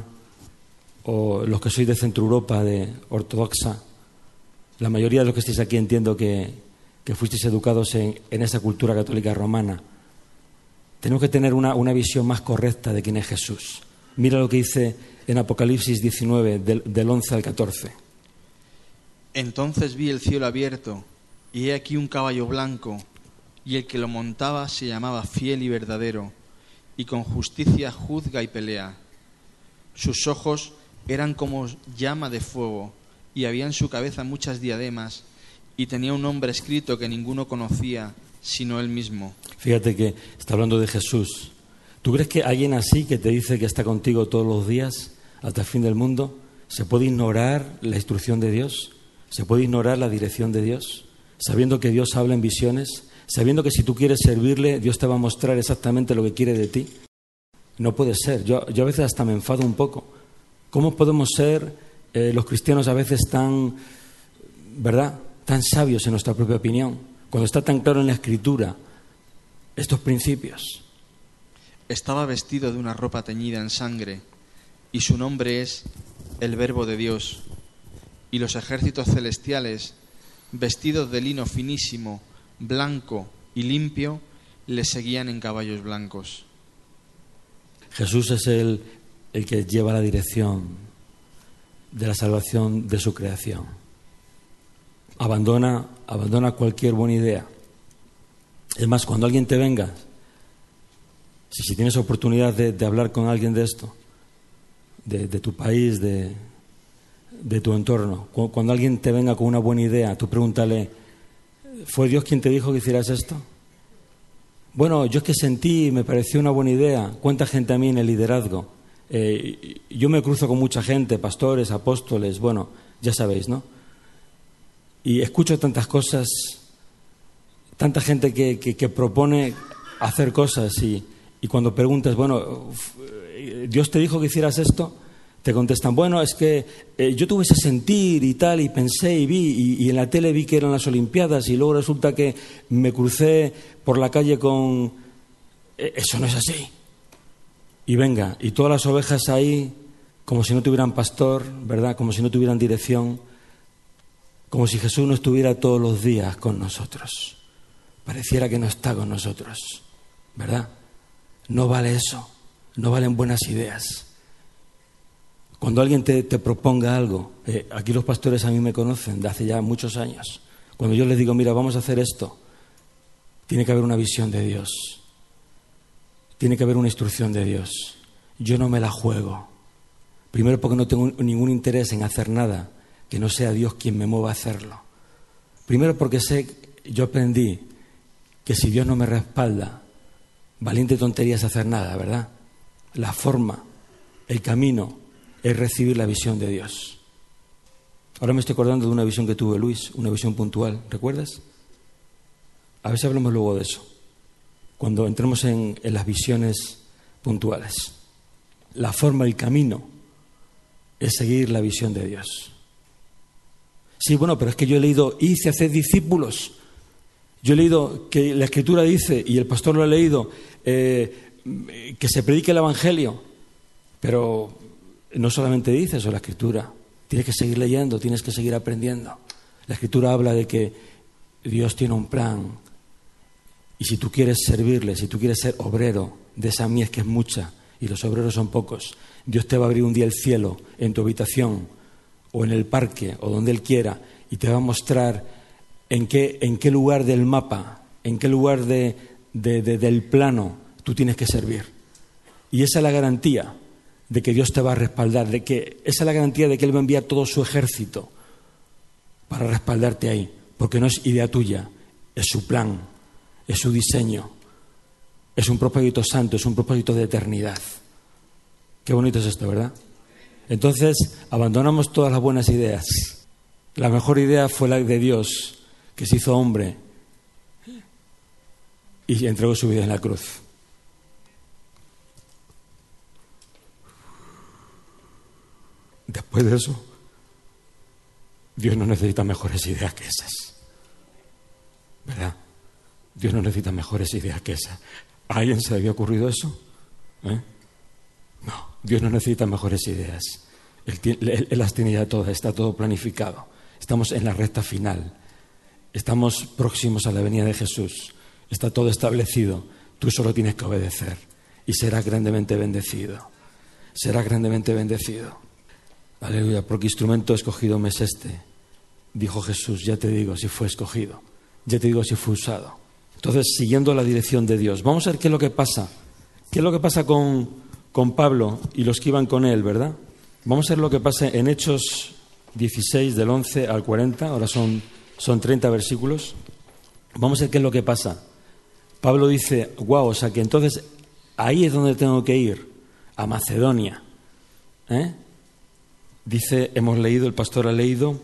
A: o los que sois de Centro Europa, de ortodoxa. La mayoría de los que estáis aquí entiendo que fuisteis educados en esa cultura católica romana. Tenemos que tener una visión más correcta de quién es Jesús. Mira lo que dice en Apocalipsis 19, del 11 al 14.
B: Entonces vi el cielo abierto, y he aquí un caballo blanco, y el que lo montaba se llamaba Fiel y Verdadero, y con justicia juzga y pelea. Sus ojos eran como llama de fuego, y había en su cabeza muchas diademas, y tenía un nombre escrito que ninguno conocía, sino él mismo.
A: Fíjate que está hablando de Jesús. ¿Tú crees que alguien así que te dice que está contigo todos los días hasta el fin del mundo, se puede ignorar la instrucción de Dios? ¿Se puede ignorar la dirección de Dios? Sabiendo que Dios habla en visiones, sabiendo que si tú quieres servirle, Dios te va a mostrar exactamente lo que quiere de ti. No puede ser. Yo a veces hasta me enfado un poco. ¿Cómo podemos ser los cristianos a veces tan sabios en nuestra propia opinión, cuando está tan claro en la Escritura estos principios?
B: Estaba vestido de una ropa teñida en sangre, y su nombre es el Verbo de Dios. Y los ejércitos celestiales, vestidos de lino finísimo, blanco y limpio, le seguían en caballos blancos.
A: Jesús es el que lleva la dirección de la salvación de su creación. Abandona cualquier buena idea. Es más, cuando alguien te venga, si tienes oportunidad de hablar con alguien de esto, de tu país, de tu entorno, cuando alguien te venga con una buena idea, tú pregúntale, ¿fue Dios quien te dijo que hicieras esto? Bueno, yo es que sentí, me pareció una buena idea. ¿Cuánta gente a mí en el liderazgo? Yo me cruzo con mucha gente, pastores, apóstoles, bueno, ya sabéis, ¿no? Y escucho tantas cosas, tanta gente que propone hacer cosas y cuando preguntas, bueno, ¿Dios te dijo que hicieras esto? Te contestan, bueno, es que yo tuve ese sentir y tal, y pensé y vi, y en la tele vi que eran las Olimpiadas, y luego resulta que me crucé por la calle con... Eso no es así. Y venga, y todas las ovejas ahí, como si no tuvieran pastor, ¿verdad? Como si no tuvieran dirección, como si Jesús no estuviera todos los días con nosotros. Pareciera que no está con nosotros, ¿verdad? No vale eso, no valen buenas ideas. Cuando alguien te proponga algo, aquí los pastores a mí me conocen de hace ya muchos años. Cuando yo les digo, mira, vamos a hacer esto, tiene que haber una visión de Dios. Tiene que haber una instrucción de Dios. Yo no me la juego. Primero porque no tengo ningún interés en hacer nada que no sea Dios quien me mueva a hacerlo. Primero porque yo aprendí que si Dios no me respalda, valiente tontería es hacer nada, ¿verdad? La forma, el camino es recibir la visión de Dios. Ahora me estoy acordando de una visión que tuvo Luis, una visión puntual, ¿recuerdas? A ver si hablamos luego de eso, cuando entremos en las visiones puntuales. La forma, el camino es seguir la visión de Dios. Sí, bueno, pero es que yo he leído, hice hacer discípulos. Yo he leído que la Escritura dice, y el pastor lo ha leído, que se predique el Evangelio, pero no solamente dice eso la Escritura, tienes que seguir leyendo, tienes que seguir aprendiendo. La Escritura habla de que Dios tiene un plan, y si tú quieres servirle, si tú quieres ser obrero de esa mies que es mucha, y los obreros son pocos, Dios te va a abrir un día el cielo en tu habitación, o en el parque, o donde Él quiera, y te va a mostrar en qué lugar del mapa, en qué lugar del plano tú tienes que servir. Y esa es la garantía de que Dios te va a respaldar, esa es la garantía de que Él va a enviar todo su ejército para respaldarte ahí, porque no es idea tuya, es su plan, es su diseño, es un propósito santo, es un propósito de eternidad. Qué bonito es esto, ¿verdad? Entonces, abandonamos todas las buenas ideas. La mejor idea fue la de Dios, que se hizo hombre y entregó su vida en la cruz. Después de eso, Dios no necesita mejores ideas que esas, ¿verdad? Dios no necesita mejores ideas que esas. ¿A alguien se le había ocurrido eso? No, Dios no necesita mejores ideas. Él las tiene ya todas, está todo planificado. Estamos en la recta final. Estamos próximos a la venida de Jesús. Está todo establecido. Tú solo tienes que obedecer y serás grandemente bendecido. Serás grandemente bendecido. Aleluya, porque instrumento escogido me es este. Dijo Jesús, ya te digo si fue escogido. Ya te digo si fue usado. Entonces, siguiendo la dirección de Dios. Vamos a ver qué es lo que pasa. ¿Qué es lo que pasa con Pablo y los que iban con él, verdad? Vamos a ver lo que pasa en Hechos 16, del 11 al 40. Ahora son 30 versículos. Vamos a ver qué es lo que pasa. Pablo dice, guau, o sea que entonces ahí es donde tengo que ir, a Macedonia. Dice, hemos leído, el pastor ha leído,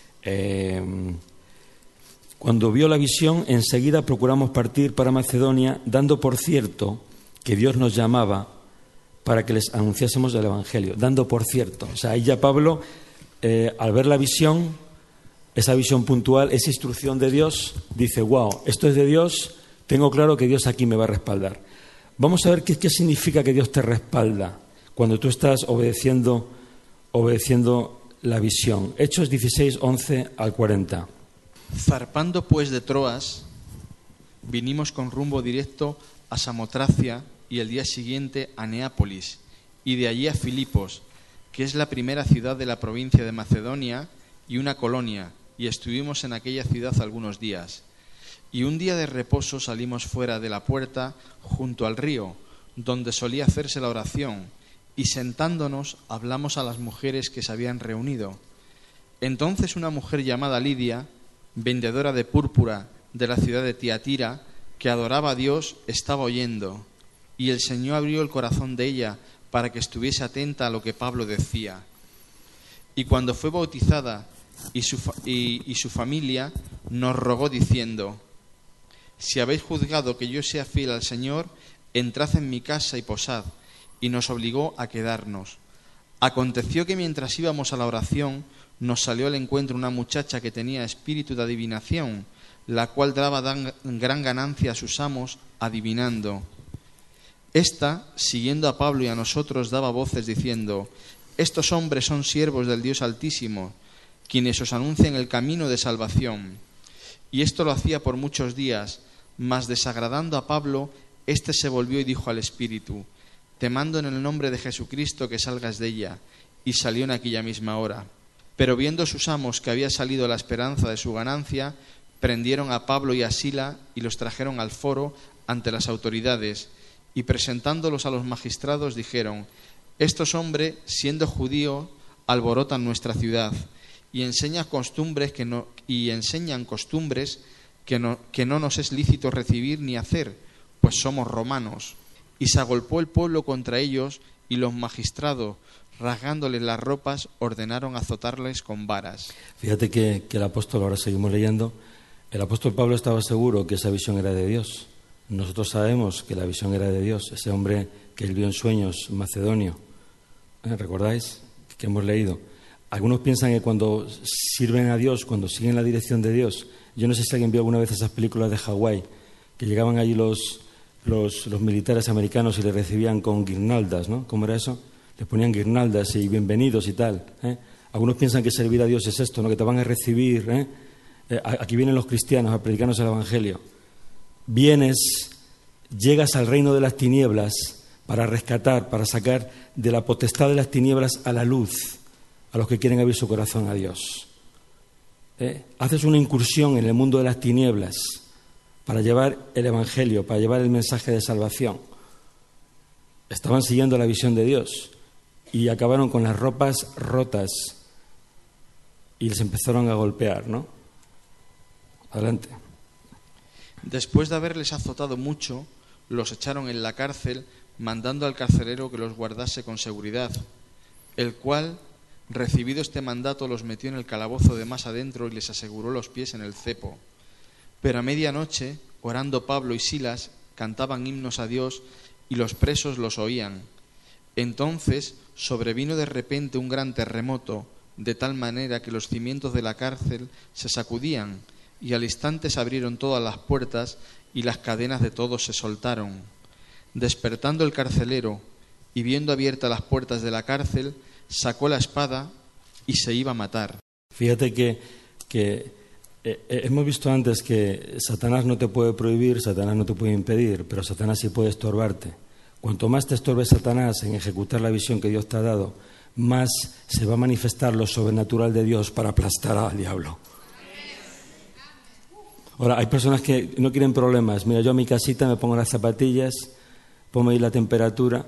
A: cuando vio la visión, enseguida procuramos partir para Macedonia, dando por cierto que Dios nos llamaba para que les anunciásemos el Evangelio, dando por cierto. O sea, ahí ya Pablo, al ver la visión, esa visión puntual, esa instrucción de Dios, dice, wow, esto es de Dios, tengo claro que Dios aquí me va a respaldar. Vamos a ver qué significa que Dios te respalda cuando tú estás obedeciendo la visión. Hechos 16, 11 al 40.
B: Zarpando pues de Troas, vinimos con rumbo directo a Samotracia y el día siguiente a Neápolis y de allí a Filipos, que es la primera ciudad de la provincia de Macedonia y una colonia, y estuvimos en aquella ciudad algunos días. Y un día de reposo salimos fuera de la puerta junto al río, donde solía hacerse la oración, y sentándonos hablamos a las mujeres que se habían reunido. Entonces una mujer llamada Lidia, vendedora de púrpura de la ciudad de Tiatira, que adoraba a Dios, estaba oyendo, y el Señor abrió el corazón de ella para que estuviese atenta a lo que Pablo decía. Y cuando fue bautizada y su familia, nos rogó diciendo, si habéis juzgado que yo sea fiel al Señor, entrad en mi casa y posad. Y nos obligó a quedarnos. Aconteció que mientras íbamos a la oración, nos salió al encuentro una muchacha que tenía espíritu de adivinación, la cual daba gran ganancia a sus amos adivinando. Esta, siguiendo a Pablo y a nosotros, daba voces diciendo: estos hombres son siervos del Dios Altísimo, quienes os anuncian el camino de salvación. Y esto lo hacía por muchos días, mas desagradando a Pablo, éste se volvió y dijo al espíritu: te mando en el nombre de Jesucristo que salgas de ella. Y salió en aquella misma hora. Pero viendo sus amos que había salido la esperanza de su ganancia, prendieron a Pablo y a Sila y los trajeron al foro ante las autoridades, y presentándolos a los magistrados dijeron: estos hombres, siendo judíos, alborotan nuestra ciudad y enseñan costumbres que no nos es lícito recibir ni hacer, pues somos romanos. Y se agolpó el pueblo contra ellos, y los magistrados, rasgándoles las ropas, ordenaron azotarles con varas.
A: Fíjate que el apóstol, ahora seguimos leyendo, el apóstol Pablo estaba seguro que esa visión era de Dios. Nosotros sabemos que la visión era de Dios, ese hombre que él vio en sueños, macedonio. ¿Recordáis? Que hemos leído. Algunos piensan que cuando sirven a Dios, cuando siguen la dirección de Dios, yo no sé si alguien vio alguna vez esas películas de Hawái, que llegaban allí los militares americanos y les recibían con guirnaldas, ¿no? ¿Cómo era eso? Les ponían guirnaldas y bienvenidos y tal. Algunos piensan que servir a Dios es esto, ¿no? Que te van a recibir. Aquí vienen los cristianos a predicarnos el Evangelio. Vienes, llegas al reino de las tinieblas para rescatar, para sacar de la potestad de las tinieblas a la luz a los que quieren abrir su corazón a Dios. Haces una incursión en el mundo de las tinieblas para llevar el Evangelio, para llevar el mensaje de salvación. Estaban siguiendo la visión de Dios y acabaron con las ropas rotas y les empezaron a golpear, ¿no? Adelante.
B: Después de haberles azotado mucho, los echaron en la cárcel, mandando al carcelero que los guardase con seguridad, el cual, recibido este mandato, los metió en el calabozo de más adentro y les aseguró los pies en el cepo. Pero a medianoche, orando Pablo y Silas, cantaban himnos a Dios y los presos los oían. Entonces sobrevino de repente un gran terremoto, de tal manera que los cimientos de la cárcel se sacudían, y al instante se abrieron todas las puertas y las cadenas de todos se soltaron. Despertando el carcelero y viendo abiertas las puertas de la cárcel, sacó la espada y se iba a matar.
A: Fíjate que hemos visto antes que Satanás no te puede prohibir, Satanás no te puede impedir, pero Satanás sí puede estorbarte. Cuanto más te estorbe Satanás en ejecutar la visión que Dios te ha dado, más se va a manifestar lo sobrenatural de Dios para aplastar al diablo. Ahora, hay personas que no quieren problemas. Mira, yo en mi casita me pongo las zapatillas, pongo ahí la temperatura.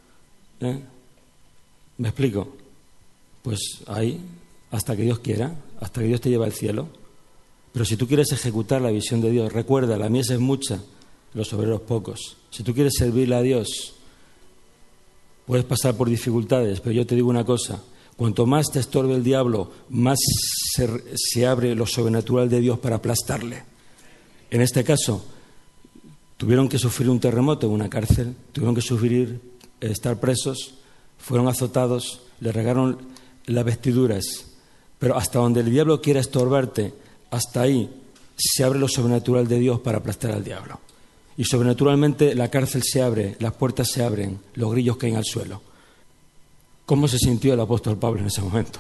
A: ¿Me explico? Pues ahí, hasta que Dios quiera, hasta que Dios te lleve al cielo. Pero si tú quieres ejecutar la visión de Dios, recuerda, la mies es mucha, los obreros pocos. Si tú quieres servirle a Dios, puedes pasar por dificultades, pero yo te digo una cosa: cuanto más te estorbe el diablo, más se abre lo sobrenatural de Dios para aplastarle. En este caso, tuvieron que sufrir un terremoto en una cárcel, tuvieron que estar presos, fueron azotados, les regaron las vestiduras, pero hasta donde el diablo quiera estorbarte, hasta ahí se abre lo sobrenatural de Dios para aplastar al diablo. Y sobrenaturalmente la cárcel se abre, las puertas se abren, los grillos caen al suelo. ¿Cómo se sintió el apóstol Pablo en ese momento?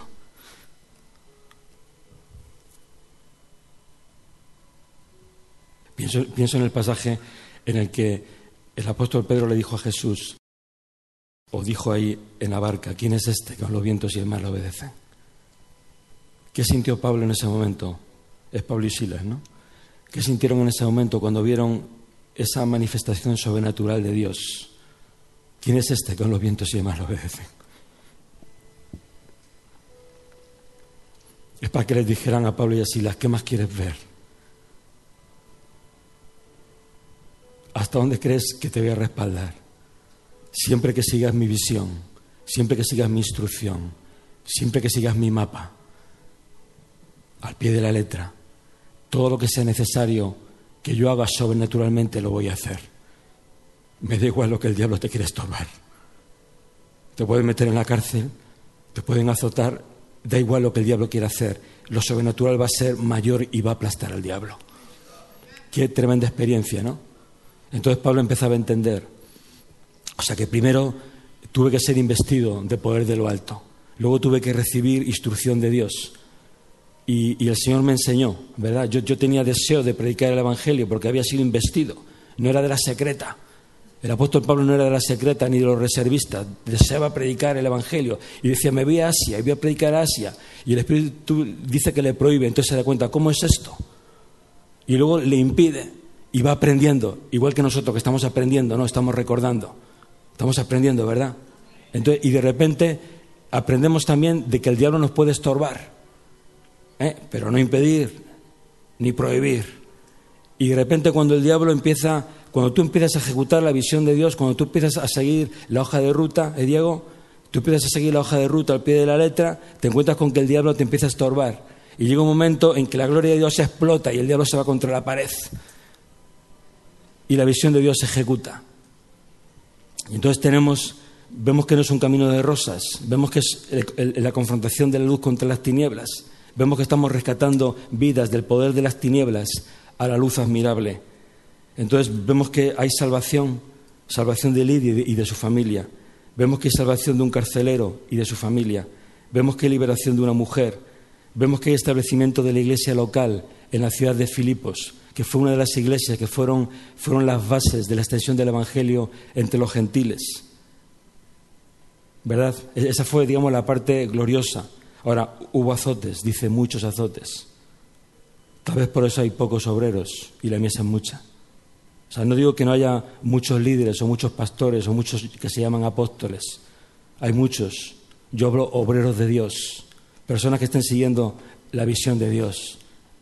A: Pienso en el pasaje en el que el apóstol Pedro le dijo a Jesús, o dijo ahí en la barca: ¿quién es este que con los vientos y el mar le obedecen? ¿Qué sintió Pablo en ese momento? Es Pablo y Silas, ¿no? ¿Qué sintieron en ese momento cuando vieron esa manifestación sobrenatural de Dios? ¿Quién es este que con los vientos y el mar le obedecen? Es para que les dijeran a Pablo y a Silas: ¿qué más quieres ver? ¿Hasta dónde crees que te voy a respaldar? Siempre que sigas mi visión, siempre que sigas mi instrucción, siempre que sigas mi mapa, al pie de la letra, todo lo que sea necesario que yo haga sobrenaturalmente, lo voy a hacer. Me da igual lo que el diablo te quiere estorbar. Te pueden meter en la cárcel, te pueden azotar, da igual lo que el diablo quiera hacer. Lo sobrenatural va a ser mayor y va a aplastar al diablo. Qué tremenda experiencia, ¿no? Entonces Pablo empezaba a entender. O sea que primero tuve que ser investido de poder de lo alto. Luego tuve que recibir instrucción de Dios. Y el Señor me enseñó, ¿verdad? Yo tenía deseo de predicar el Evangelio porque había sido investido. No era de la secreta. El apóstol Pablo no era de la secreta ni de los reservistas. Deseaba predicar el Evangelio. Y decía, me voy a Asia y voy a predicar a Asia. Y el Espíritu dice que le prohíbe. Entonces se da cuenta, ¿cómo es esto? Y luego le impide. Y va aprendiendo. Igual que nosotros que estamos aprendiendo, ¿no? Estamos recordando. Estamos aprendiendo, ¿verdad? Entonces, y de repente aprendemos también de que el diablo nos puede estorbar. Pero no impedir ni prohibir. Y de repente cuando tú empiezas a ejecutar la visión de Dios, cuando tú empiezas a seguir la hoja de ruta, Diego, tú empiezas a seguir la hoja de ruta al pie de la letra, te encuentras con que el diablo te empieza a estorbar. Y llega un momento en que la gloria de Dios se explota y el diablo se va contra la pared. Y la visión de Dios se ejecuta. Y entonces vemos que no es un camino de rosas, vemos que es la confrontación de la luz contra las tinieblas. Vemos que estamos rescatando vidas del poder de las tinieblas a la luz admirable. Entonces vemos que hay salvación de Lidia y de su familia. Vemos que hay salvación de un carcelero y de su familia. Vemos que hay liberación de una mujer. Vemos que hay establecimiento de la iglesia local en la ciudad de Filipos, que fue una de las iglesias que fueron las bases de la extensión del Evangelio entre los gentiles. ¿Verdad? Esa fue, digamos, la parte gloriosa. Ahora, hubo azotes, dice muchos azotes. Tal vez por eso hay pocos obreros y la mies es mucha. O sea, no digo que no haya muchos líderes o muchos pastores o muchos que se llaman apóstoles. Hay muchos. Yo hablo obreros de Dios, personas que estén siguiendo la visión de Dios,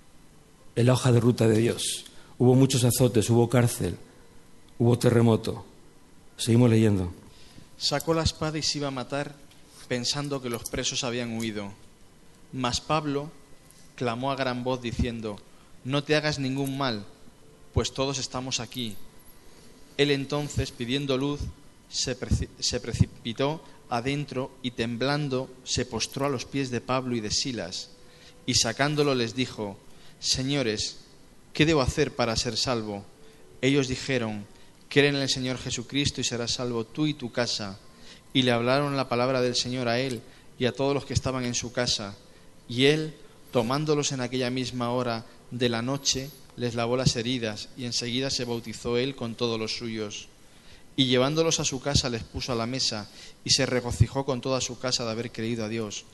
A: en la hoja de ruta de Dios. Hubo muchos azotes, hubo cárcel, hubo terremoto. Seguimos leyendo.
B: Sacó la espada y se iba a matar, pensando que los presos habían huido. Mas Pablo clamó a gran voz diciendo, no te hagas ningún mal, pues todos estamos aquí. Él entonces, pidiendo luz, se precipitó adentro y temblando se postró a los pies de Pablo y de Silas, y sacándolo les dijo, Señores, ¿qué debo hacer para ser salvo? Ellos dijeron, cree en el Señor Jesucristo y serás salvo tú y tu casa. Y le hablaron la palabra del Señor a él y a todos los que estaban en su casa. Y él, tomándolos en aquella misma hora de la noche, les lavó las heridas y enseguida se bautizó él con todos los suyos. Y llevándolos a su casa les puso a la mesa y se regocijó con toda su casa de haber creído a Dios.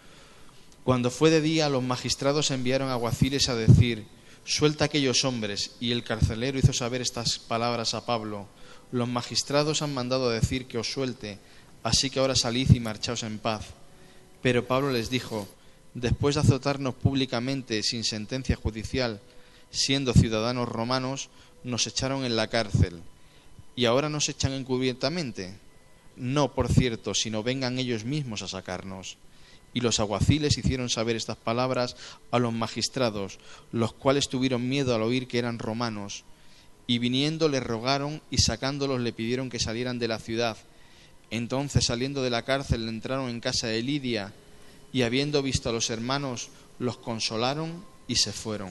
B: Cuando fue de día, los magistrados enviaron alguaciles a decir, suelta a aquellos hombres, y el carcelero hizo saber estas palabras a Pablo. Los magistrados han mandado a decir que os suelte, así que ahora salid y marchaos en paz. Pero Pablo les dijo, después de azotarnos públicamente sin sentencia judicial, siendo ciudadanos romanos, nos echaron en la cárcel. ¿Y ahora nos echan encubiertamente? No, por cierto, sino vengan ellos mismos a sacarnos. Y los alguaciles hicieron saber estas palabras a los magistrados, los cuales tuvieron miedo al oír que eran romanos. Y viniendo le rogaron y sacándolos le pidieron que salieran de la ciudad. Entonces, saliendo de la cárcel, entraron en casa de Lidia y habiendo visto a los hermanos, los consolaron y se fueron.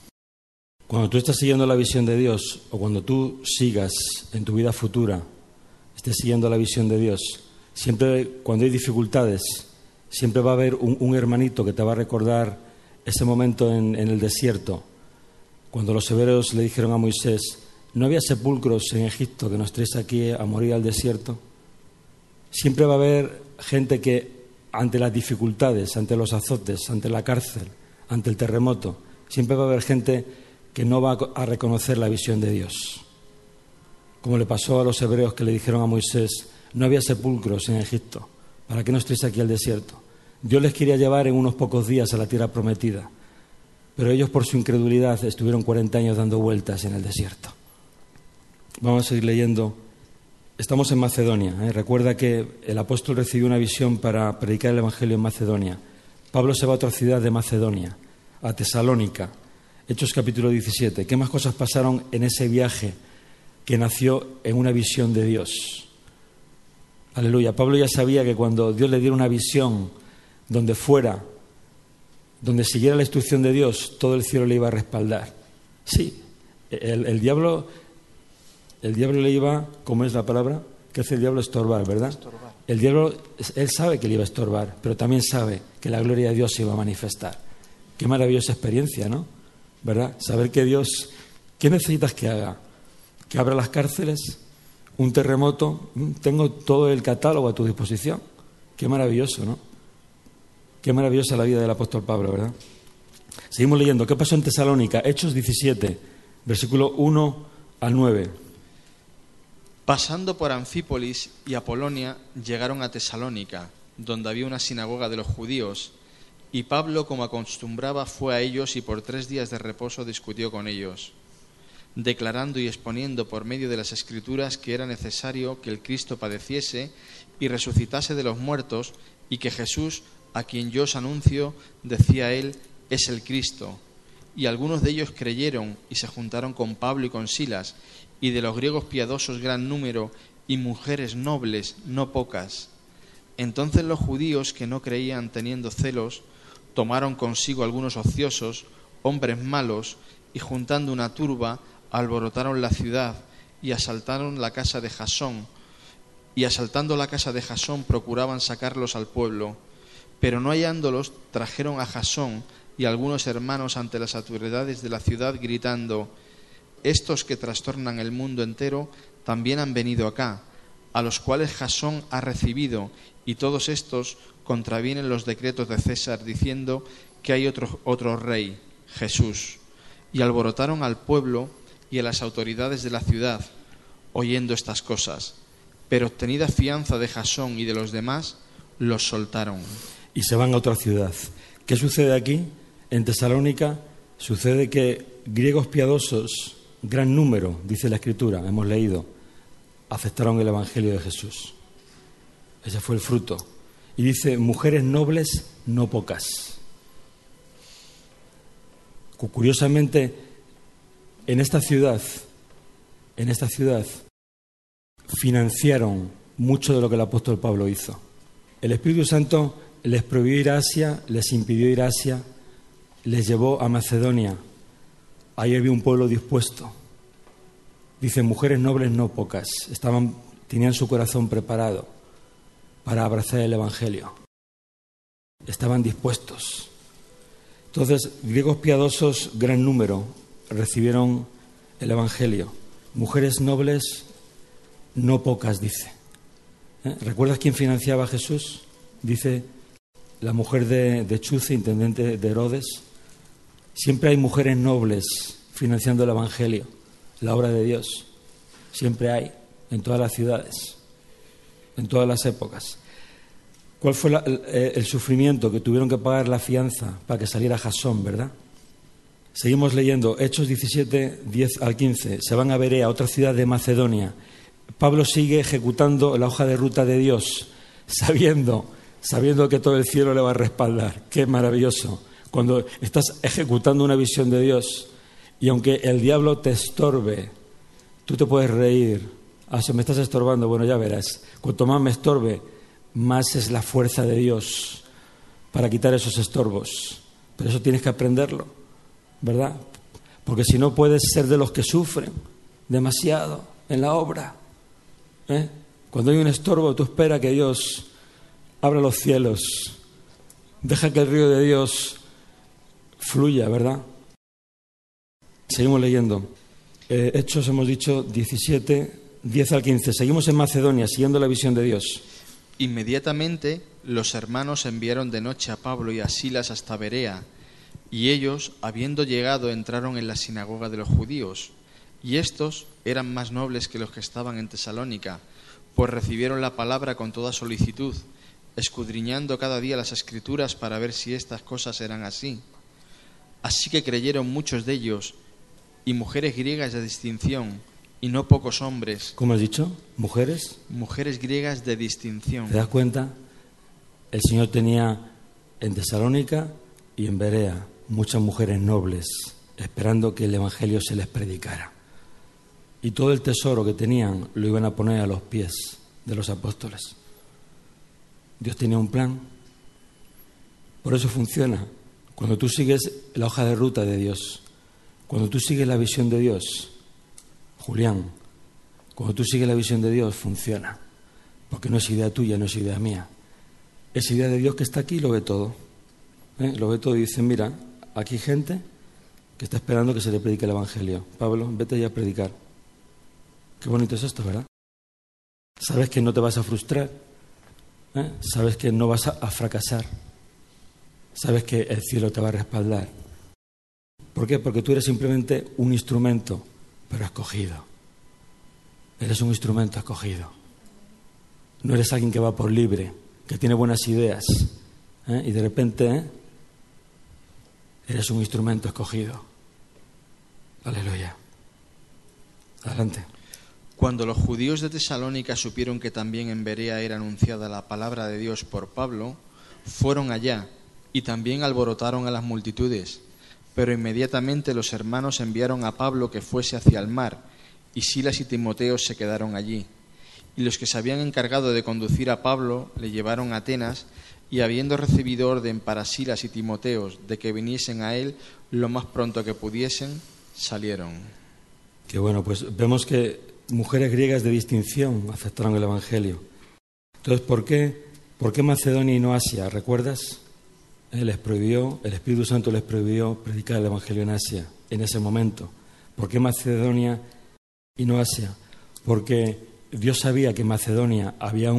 A: Cuando tú estás siguiendo la visión de Dios o cuando tú sigas en tu vida futura, estés siguiendo la visión de Dios, siempre cuando hay dificultades, siempre va a haber un hermanito que te va a recordar ese momento en el desierto, cuando los hebreos le dijeron a Moisés, ¿no había sepulcros en Egipto que nos traes aquí a morir al desierto? Siempre va a haber gente que ante las dificultades, ante los azotes, ante la cárcel, ante el terremoto, siempre va a haber gente que no va a reconocer la visión de Dios. Como le pasó a los hebreos que le dijeron a Moisés, no había sepulcros en Egipto, ¿para qué nos traes aquí al desierto? Dios les quería llevar en unos pocos días a la tierra prometida, pero ellos por su incredulidad estuvieron 40 años dando vueltas en el desierto. Vamos a seguir leyendo. Estamos en Macedonia. Recuerda que el apóstol recibió una visión para predicar el Evangelio en Macedonia. Pablo se va a otra ciudad de Macedonia, a Tesalónica. Hechos capítulo 17. ¿Qué más cosas pasaron en ese viaje que nació en una visión de Dios? Aleluya. Pablo ya sabía que cuando Dios le diera una visión donde fuera, donde siguiera la instrucción de Dios, todo el cielo le iba a respaldar. Sí, el diablo le iba, ¿cómo es la palabra? ¿Qué hace el diablo? Estorbar, ¿verdad?
B: Estorbar.
A: El diablo, él sabe que le iba a estorbar, pero también sabe que la gloria de Dios se iba a manifestar. Qué maravillosa experiencia, ¿no? ¿Verdad? Saber que Dios, ¿qué necesitas que haga? ¿Que abra las cárceles? ¿Un terremoto? Tengo todo el catálogo a tu disposición. Qué maravilloso, ¿no? Qué maravillosa la vida del apóstol Pablo, ¿verdad? Seguimos leyendo. ¿Qué pasó en Tesalónica? Hechos 17, versículo 1 al 9.
B: Pasando por Anfípolis y Apolonia, llegaron a Tesalónica, donde había una sinagoga de los judíos, y Pablo, como acostumbraba, fue a ellos y por 3 días de reposo discutió con ellos, declarando y exponiendo por medio de las Escrituras que era necesario que el Cristo padeciese y resucitase de los muertos, y que Jesús, a quien yo os anuncio, decía él, es el Cristo. Y algunos de ellos creyeron y se juntaron con Pablo y con Silas, y de los griegos piadosos gran número, y mujeres nobles, no pocas. Entonces los judíos que no creían, teniendo celos, tomaron consigo algunos ociosos, hombres malos, y juntando una turba, alborotaron la ciudad, y asaltaron la casa de Jasón. Y asaltando la casa de Jasón procuraban sacarlos al pueblo. Pero no hallándolos, trajeron a Jasón y algunos hermanos ante las autoridades de la ciudad, gritando: estos que trastornan el mundo entero también han venido acá, a los cuales Jasón ha recibido, y todos estos contravienen los decretos de César, diciendo que hay otro rey, Jesús. Y alborotaron al pueblo y a las autoridades de la ciudad, oyendo estas cosas. Pero obtenida fianza de Jasón y de los demás, los soltaron.
A: Y se van a otra ciudad. ¿Qué sucede aquí? En Tesalónica sucede que griegos piadosos, gran número, dice la Escritura, hemos leído, aceptaron el Evangelio de Jesús. Ese fue el fruto. Y dice, mujeres nobles, no pocas. Curiosamente, en esta ciudad, financiaron mucho de lo que el apóstol Pablo hizo. El Espíritu Santo les prohibió ir a Asia, les impidió ir a Asia, les llevó a Macedonia. Ahí había un pueblo dispuesto. Dice, mujeres nobles no pocas. Tenían su corazón preparado para abrazar el Evangelio. Estaban dispuestos. Entonces, griegos piadosos, gran número, recibieron el Evangelio. Mujeres nobles no pocas, dice. ¿Recuerdas quién financiaba a Jesús? Dice la mujer de Chuza, intendente de Herodes. Siempre hay mujeres nobles financiando el Evangelio, la obra de Dios. Siempre hay, en todas las ciudades, en todas las épocas. ¿Cuál fue el sufrimiento que tuvieron que pagar la fianza para que saliera Jasón, verdad? Seguimos leyendo, Hechos 17, 10 al 15. Se van a Berea, otra ciudad de Macedonia. Pablo sigue ejecutando la hoja de ruta de Dios, sabiendo que todo el cielo le va a respaldar. ¡Qué maravilloso! Cuando estás ejecutando una visión de Dios y aunque el diablo te estorbe, tú te puedes reír. Si me estás estorbando, bueno, ya verás. Cuanto más me estorbe, más es la fuerza de Dios para quitar esos estorbos. Pero eso tienes que aprenderlo, ¿verdad? Porque si no puedes ser de los que sufren demasiado en la obra. Cuando hay un estorbo, tú espera que Dios abra los cielos, deja que el río de Dios fluya, ¿verdad? Seguimos leyendo. Hechos, hemos dicho, 17, 10 al 15. Seguimos en Macedonia, siguiendo la visión de Dios.
B: Inmediatamente los hermanos enviaron de noche a Pablo y a Silas hasta Berea, y ellos, habiendo llegado, entraron en la sinagoga de los judíos. Y estos eran más nobles que los que estaban en Tesalónica, pues recibieron la palabra con toda solicitud, escudriñando cada día las Escrituras para ver si estas cosas eran así. Así que creyeron muchos de ellos, y mujeres griegas de distinción, y no pocos hombres.
A: ¿Cómo has dicho? ¿Mujeres?
B: Mujeres griegas de distinción.
A: ¿Te das cuenta? El Señor tenía en Tesalónica y en Berea muchas mujeres nobles esperando que el Evangelio se les predicara. Y todo el tesoro que tenían lo iban a poner a los pies de los apóstoles. Dios tenía un plan. Por eso funciona. Cuando tú sigues la hoja de ruta de Dios, cuando tú sigues la visión de Dios, Julián, cuando tú sigues la visión de Dios, funciona. Porque no es idea tuya, no es idea mía. Es idea de Dios que está aquí y lo ve todo. Lo ve todo y dice, mira, aquí hay gente que está esperando que se le predique el Evangelio. Pablo, vete ya a predicar. Qué bonito es esto, ¿verdad? Sabes que no te vas a frustrar. Sabes que no vas a fracasar. Sabes que el cielo te va a respaldar. ¿Por qué? Porque tú eres simplemente un instrumento, pero escogido. Eres un instrumento escogido. No eres alguien que va por libre, que tiene buenas ideas, y de repente eres un instrumento escogido. Aleluya. Adelante.
B: Cuando los judíos de Tesalónica supieron que también en Berea era anunciada la palabra de Dios por Pablo, fueron allá y también alborotaron a las multitudes. Pero inmediatamente los hermanos enviaron a Pablo que fuese hacia el mar, y Silas y Timoteo se quedaron allí. Y los que se habían encargado de conducir a Pablo le llevaron a Atenas, y habiendo recibido orden para Silas y Timoteo de que viniesen a él lo más pronto que pudiesen, salieron.
A: Que bueno, pues vemos que mujeres griegas de distinción aceptaron el Evangelio. Entonces, ¿por qué Macedonia y no Asia? ¿Recuerdas? Les prohibió, el Espíritu Santo les prohibió predicar el Evangelio en Asia, en ese momento. ¿Por qué Macedonia y no Asia? Porque Dios sabía que en Macedonia había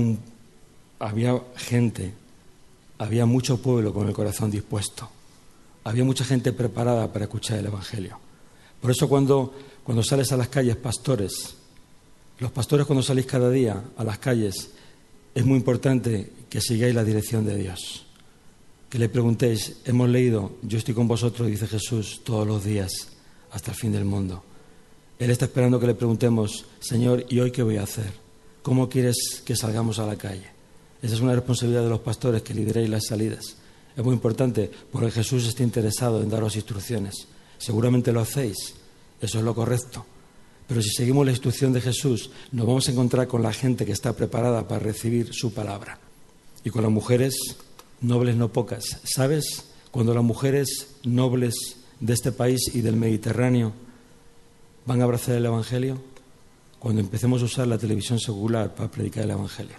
A: gente, había mucho pueblo con el corazón dispuesto. Había mucha gente preparada para escuchar el Evangelio. Por eso cuando sales a las calles, pastores, los pastores cuando salís cada día a las calles, es muy importante que sigáis la dirección de Dios. Que le preguntéis, hemos leído, yo estoy con vosotros, dice Jesús, todos los días, hasta el fin del mundo. Él está esperando que le preguntemos, Señor, ¿y hoy qué voy a hacer? ¿Cómo quieres que salgamos a la calle? Esa es una responsabilidad de los pastores, que lideréis las salidas. Es muy importante, porque Jesús está interesado en daros instrucciones. Seguramente lo hacéis, eso es lo correcto. Pero si seguimos la instrucción de Jesús, nos vamos a encontrar con la gente que está preparada para recibir su palabra. Y con las mujeres nobles no pocas. ¿Sabes? Cuando las mujeres nobles de este país y del Mediterráneo van a abrazar el Evangelio, cuando empecemos a usar la televisión secular para predicar el Evangelio.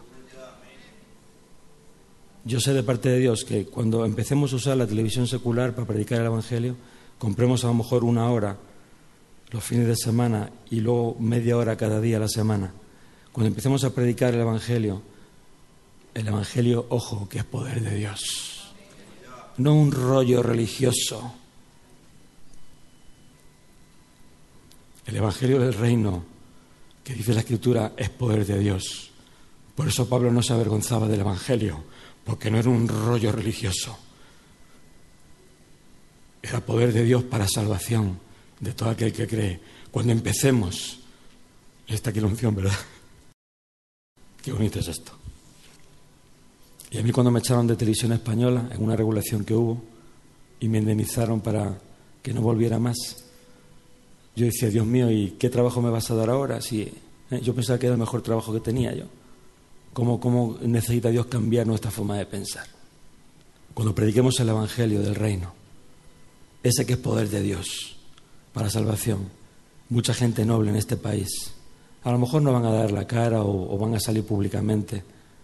A: Yo sé de parte de Dios que cuando empecemos a usar la televisión secular para predicar el Evangelio, compremos a lo mejor 1 hora los fines de semana y luego media hora cada día a la semana. Cuando empecemos a predicar el Evangelio, ojo, que es poder de Dios. No un rollo religioso. El Evangelio del Reino, que dice la Escritura, es poder de Dios. Por eso Pablo no se avergonzaba del Evangelio, porque no era un rollo religioso. Era poder de Dios para salvación de todo aquel que cree. Cuando empecemos, está aquí la unción, ¿verdad? Qué bonito es esto. Y a mí cuando me echaron de Televisión Española, en una regulación que hubo, y me indemnizaron para que no volviera más, yo decía, Dios mío, ¿y qué trabajo me vas a dar ahora? Si, yo pensaba que era el mejor trabajo que tenía yo. ¿Cómo necesita Dios cambiar nuestra forma de pensar? Cuando prediquemos el Evangelio del Reino, ese que es poder de Dios para salvación, mucha gente noble en este país, a lo mejor no van a dar la cara o van a salir públicamente,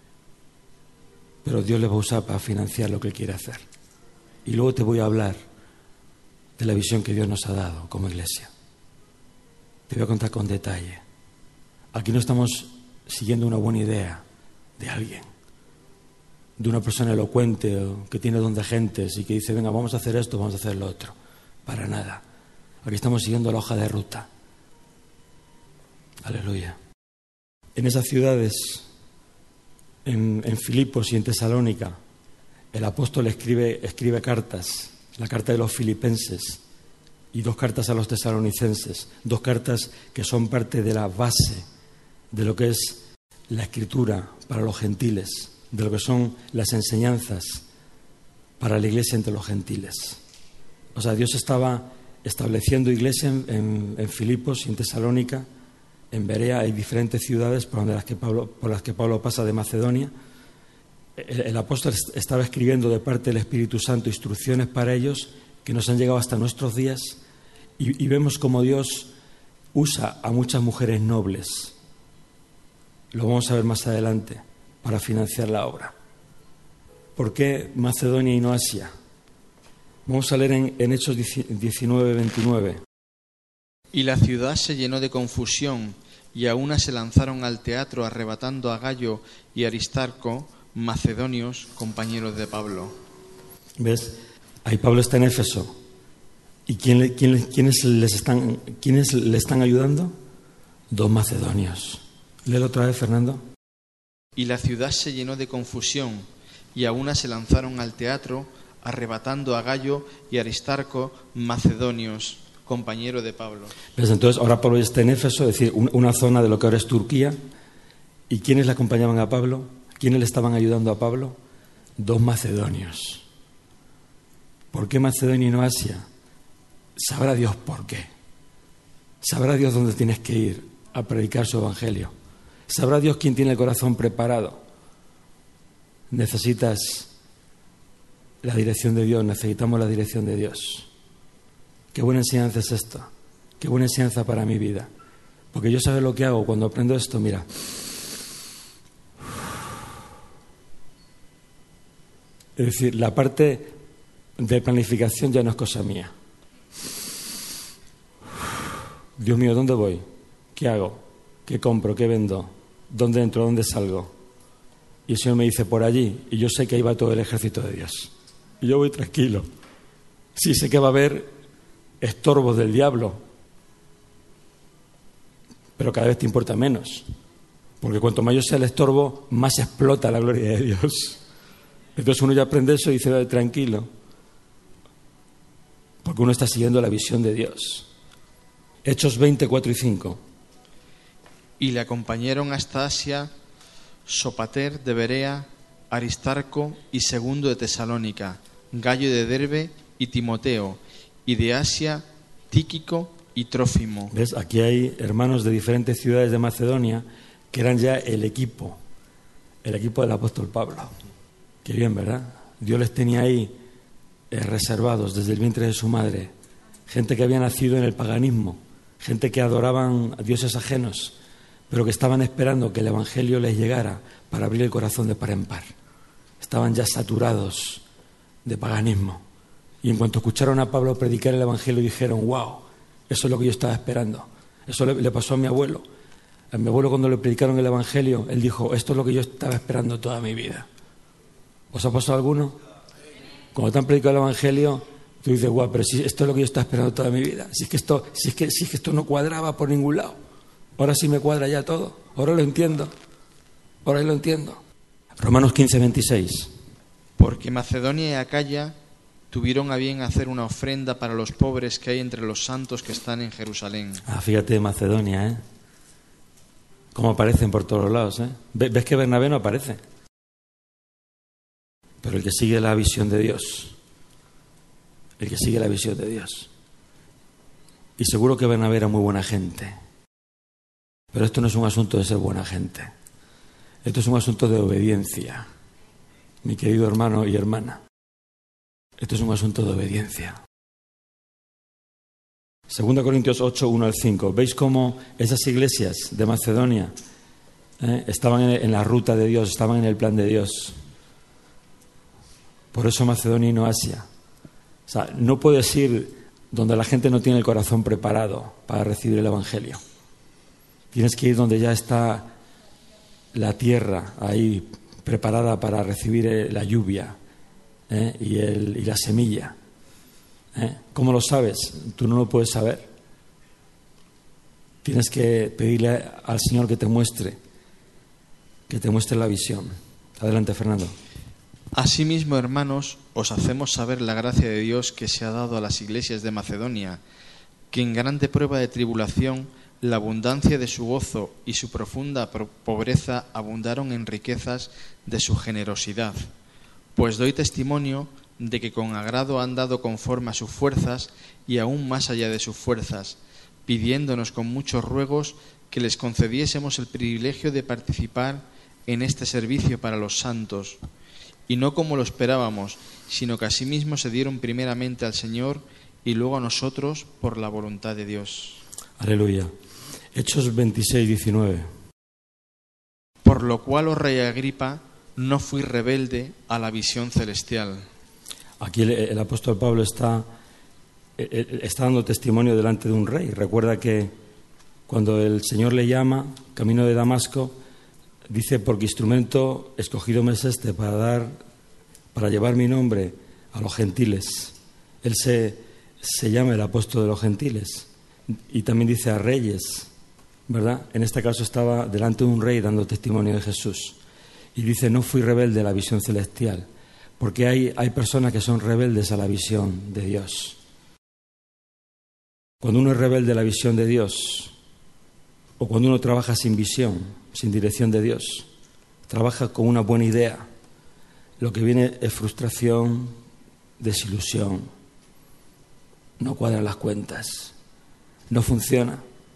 A: pero Dios les va a usar para financiar lo que Él quiere hacer. Y luego te voy a hablar de la visión que Dios nos ha dado como iglesia. Te voy a contar con detalle. Aquí no estamos siguiendo una buena idea de alguien, de una persona elocuente o que tiene don de gentes y que dice, venga, vamos a hacer esto, vamos a hacer lo otro. Para nada. Aquí estamos siguiendo la hoja de ruta. Aleluya. En esas ciudades, en Filipos y en Tesalónica, el apóstol escribe cartas, la carta de los filipenses y 2 cartas a los tesalonicenses, 2 cartas que son parte de la base de lo que es la escritura para los gentiles, de lo que son las enseñanzas para la iglesia entre los gentiles. O sea, Dios estaba estableciendo iglesia en Filipos y en Tesalónica, en Berea. Hay diferentes ciudades por las que Pablo pasa de Macedonia. El apóstol estaba escribiendo de parte del Espíritu Santo instrucciones para ellos que nos han llegado hasta nuestros días, y vemos cómo Dios usa a muchas mujeres nobles. Lo vamos a ver más adelante, para financiar la obra. ¿Por qué Macedonia y no Asia? Vamos a leer en Hechos 19, 29.
B: Y la ciudad se llenó de confusión, y a una se lanzaron al teatro arrebatando a Gayo y Aristarco, macedonios, compañeros de Pablo.
A: ¿Ves? Ahí Pablo está en Éfeso. ¿Y quiénes le están ayudando? 2 macedonios. Léelo otra vez, Fernando.
B: Y la ciudad se llenó de confusión, y a una se lanzaron al teatro arrebatando a Gayo y Aristarco, macedonios, compañero de Pablo.
A: ¿Ves? Entonces ahora Pablo está en Éfeso, es decir, una zona de lo que ahora es Turquía. ¿Y quiénes le acompañaban a Pablo? ¿Quiénes le estaban ayudando a Pablo? 2 macedonios. ¿Por qué Macedonia y no Asia? Sabrá Dios por qué. Sabrá Dios dónde tienes que ir a predicar su evangelio. Sabrá Dios quién tiene el corazón preparado. Necesitas la dirección de Dios, necesitamos la dirección de Dios. Qué buena enseñanza es esta. Qué buena enseñanza para mi vida. Porque yo sé lo que hago cuando aprendo esto, mira. Es decir, la parte de planificación ya no es cosa mía. Dios mío, ¿dónde voy? ¿Qué hago? ¿Qué compro? ¿Qué vendo? ¿Dónde entro? ¿Dónde salgo? Y el Señor me dice, por allí. Y yo sé que ahí va todo el ejército de Dios. Y yo voy tranquilo. Sí, sé que va a haber estorbos del diablo, pero cada vez te importa menos. Porque cuanto mayor sea el estorbo, más explota la gloria de Dios. Entonces uno ya aprende eso y dice, tranquilo. Porque uno está siguiendo la visión de Dios. Hechos 20, 4 y 5.
B: Y le acompañaron hasta Asia Sopater de Berea, Aristarco y Segundo de Tesalónica, Gayo de Derbe y Timoteo, y de Asia Tíquico y Trófimo.
A: ¿Ves? Aquí hay hermanos de diferentes ciudades de Macedonia que eran ya el equipo del apóstol Pablo. Qué bien, ¿verdad? Dios les tenía ahí reservados desde el vientre de su madre, gente que había nacido en el paganismo, gente que adoraban a dioses ajenos, pero que estaban esperando que el evangelio les llegara para abrir el corazón de par en par. Estaban ya saturados de paganismo. Y en cuanto escucharon a Pablo predicar el evangelio, dijeron, wow, eso es lo que yo estaba esperando. Eso le pasó a mi abuelo. A mi abuelo, cuando le predicaron el evangelio, él dijo, esto es lo que yo estaba esperando toda mi vida. ¿Os ha pasado alguno? Cuando te han predicado el evangelio, tú dices, guau, pero si esto es lo que yo estaba esperando toda mi vida. Si es que esto no cuadraba por ningún lado. Ahora sí me cuadra ya todo. Ahora lo entiendo. Romanos 15, 26.
B: Porque Macedonia y Acaya tuvieron a bien hacer una ofrenda para los pobres que hay entre los santos que están en Jerusalén.
A: Fíjate, Macedonia, ¿eh? Cómo aparecen por todos lados, ¿eh? ¿Ves que Bernabé no aparece? Pero el que sigue la visión de Dios. El que sigue la visión de Dios. Y seguro que Bernabé era muy buena gente. Pero esto no es un asunto de ser buena gente. Esto es un asunto de obediencia. Mi querido hermano y hermana. Esto es un asunto de obediencia. 2 Corintios 8, 1 al 5. ¿Veis cómo esas iglesias de Macedonia estaban en la ruta de Dios, estaban en el plan de Dios? Por eso Macedonia y no Asia. O sea, no puedes ir donde la gente no tiene el corazón preparado para recibir el evangelio. Tienes que ir donde ya está la tierra ahí preparada para recibir la lluvia y la semilla. ¿Cómo lo sabes? Tú no lo puedes saber. Tienes que pedirle al Señor que te muestre la visión. Adelante, Fernando.
B: Asimismo, hermanos, os hacemos saber la gracia de Dios que se ha dado a las iglesias de Macedonia, que en grande prueba de tribulación, la abundancia de su gozo y su profunda pobreza abundaron en riquezas de su generosidad. Pues doy testimonio de que con agrado han dado conforme a sus fuerzas y aún más allá de sus fuerzas, pidiéndonos con muchos ruegos que les concediésemos el privilegio de participar en este servicio para los santos, y no como lo esperábamos, sino que asimismo se dieron primeramente al Señor y luego a nosotros por la voluntad de Dios.
A: Aleluya. Hechos 26, 19.
B: Por lo cual, oh rey Agripa, no fui rebelde a la visión celestial.
A: Aquí el apóstol Pablo está dando testimonio delante de un rey. Recuerda que cuando el Señor le llama, camino de Damasco, dice, porque instrumento escogido me es este para llevar mi nombre a los gentiles. Él se llama el apóstol de los gentiles. Y también dice a reyes, ¿verdad? En este caso estaba delante de un rey dando testimonio de Jesús. Y dice, no fui rebelde a la visión celestial, porque hay personas que son rebeldes a la visión de Dios. Cuando uno es rebelde a la visión de Dios, o cuando uno trabaja sin visión, sin dirección de Dios, trabaja con una buena idea, lo que viene es frustración, desilusión, no cuadran las cuentas, no funciona.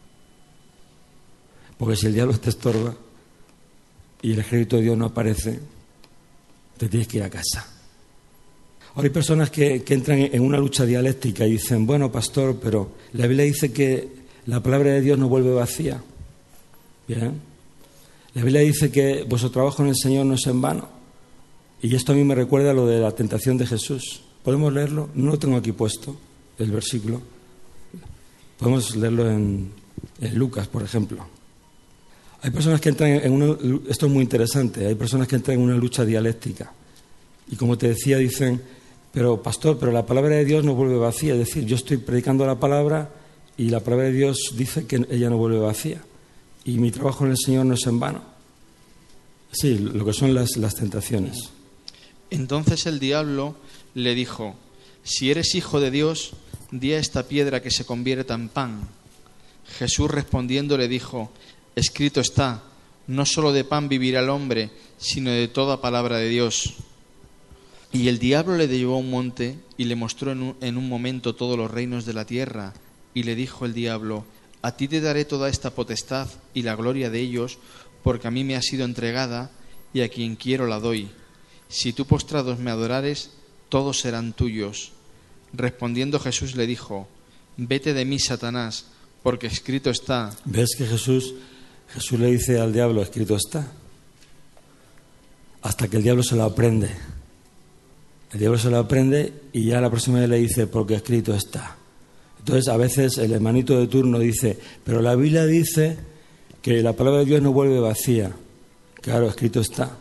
A: Porque si el diablo te estorba y el ejército de Dios no aparece, te tienes que ir a casa. Ahora hay personas que entran en una lucha dialéctica y dicen, bueno, pastor, pero la Biblia dice que la palabra de Dios no vuelve vacía. Bien. La Biblia dice que vuestro trabajo en el Señor no es en vano. Y esto a mí me recuerda a lo de la tentación de Jesús. ¿Podemos leerlo? No lo tengo aquí puesto, el versículo. Podemos leerlo en Lucas, por ejemplo. Hay personas que entran esto es muy interesante, hay personas que entran en una lucha dialéctica. Y como te decía, dicen, pero pastor, pero la palabra de Dios no vuelve vacía. Es decir, yo estoy predicando la palabra y la palabra de Dios dice que ella no vuelve vacía. Y mi trabajo en el Señor no es en vano. Sí, lo que son las tentaciones.
B: Entonces el diablo le dijo, si eres hijo de Dios, di a esta piedra que se convierta en pan. Jesús respondiendo le dijo, escrito está, no solo de pan vivirá el hombre, sino de toda palabra de Dios. Y el diablo le llevó a un monte y le mostró en un momento todos los reinos de la tierra. Y le dijo el diablo, a ti te daré toda esta potestad y la gloria de ellos, porque a mí me ha sido entregada y a quien quiero la doy. Si tú postrados me adorares, todos serán tuyos. Respondiendo Jesús le dijo, vete de mí, Satanás, porque escrito está.
A: ¿Ves que Jesús le dice al diablo, escrito está? Hasta que el diablo se lo aprende. El diablo se lo aprende y ya la próxima vez le dice, porque escrito está. Entonces a veces el hermanito de turno dice, pero la Biblia dice que la palabra de Dios no vuelve vacía. Claro, escrito está.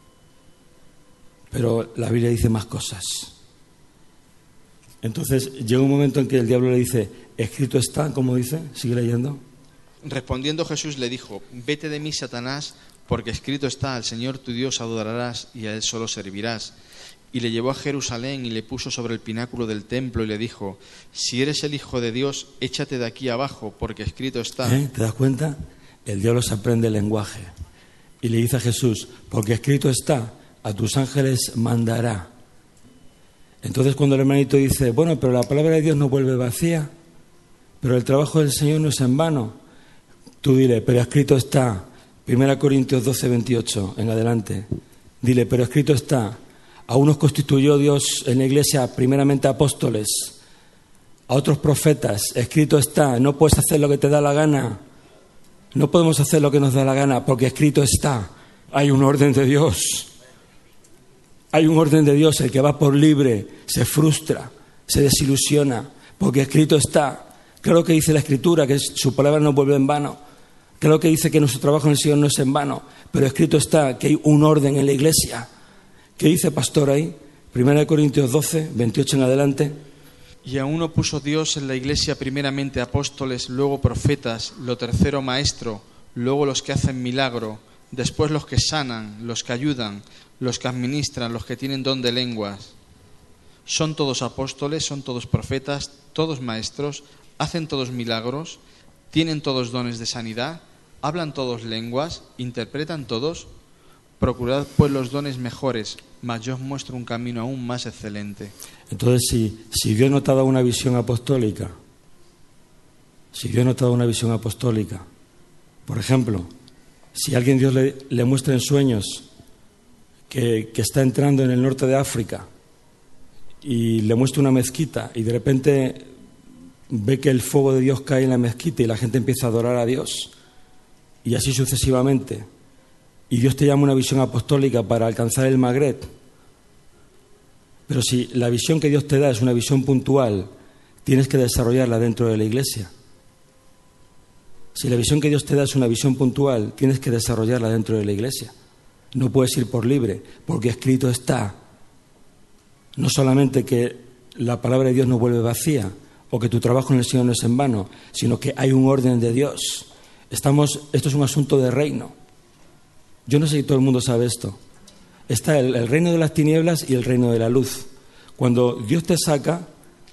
A: Pero la Biblia dice más cosas. Entonces llega un momento en que el diablo le dice, escrito está, ¿cómo dice? Sigue leyendo.
B: Respondiendo Jesús le dijo, vete de mí, Satanás, porque escrito está, al Señor tu Dios adorarás y a Él solo servirás. Y le llevó a Jerusalén y le puso sobre el pináculo del templo y le dijo, si eres el Hijo de Dios, échate de aquí abajo, porque escrito está.
A: ¿Te das cuenta? El diablo se aprende el lenguaje. Y le dice a Jesús, porque escrito está, a tus ángeles mandará. Entonces cuando el hermanito dice, bueno, pero la palabra de Dios no vuelve vacía, pero el trabajo del Señor no es en vano, tú dile, pero escrito está, 1 Corintios 12, 28, en adelante, dile, pero escrito está, a unos constituyó Dios en la iglesia primeramente apóstoles, a otros profetas, escrito está, no puedes hacer lo que te da la gana, no podemos hacer lo que nos da la gana, porque escrito está, hay un orden de Dios. Hay un orden de Dios, el que va por libre se frustra, se desilusiona, porque escrito está. Claro que dice la Escritura que su palabra no vuelve en vano. Claro que dice que nuestro trabajo en el Señor no es en vano, pero escrito está que hay un orden en la iglesia. ¿Qué dice pastor ahí? 1 Corintios 12, 28 en adelante.
B: Y a uno puso Dios en la iglesia primeramente apóstoles, luego profetas, lo tercero maestro, luego los que hacen milagro, después los que sanan, los que ayudan, los que administran, los que tienen don de lenguas. Son todos apóstoles, son todos profetas, todos maestros, hacen todos milagros, tienen todos dones de sanidad, hablan todos lenguas, interpretan todos. Procurad pues los dones mejores, mas yo os muestro un camino aún más excelente.
A: Entonces, si Dios no te ha dado una visión apostólica, por ejemplo, si a alguien Dios le muestra en sueños que está entrando en el norte de África y le muestra una mezquita y de repente ve que el fuego de Dios cae en la mezquita y la gente empieza a adorar a Dios, y así sucesivamente, y Dios te llama una visión apostólica para alcanzar el Magreb, pero si la visión que Dios te da es una visión puntual, tienes que desarrollarla dentro de la iglesia. Si la visión que Dios te da es una visión puntual, tienes que desarrollarla dentro de la iglesia. No puedes ir por libre, porque escrito está. No solamente que la palabra de Dios no vuelve vacía, o que tu trabajo en el Señor no es en vano, sino que hay un orden de Dios. Esto es un asunto de reino. Yo no sé si todo el mundo sabe esto. Está el reino de las tinieblas y el reino de la luz. Cuando Dios te saca,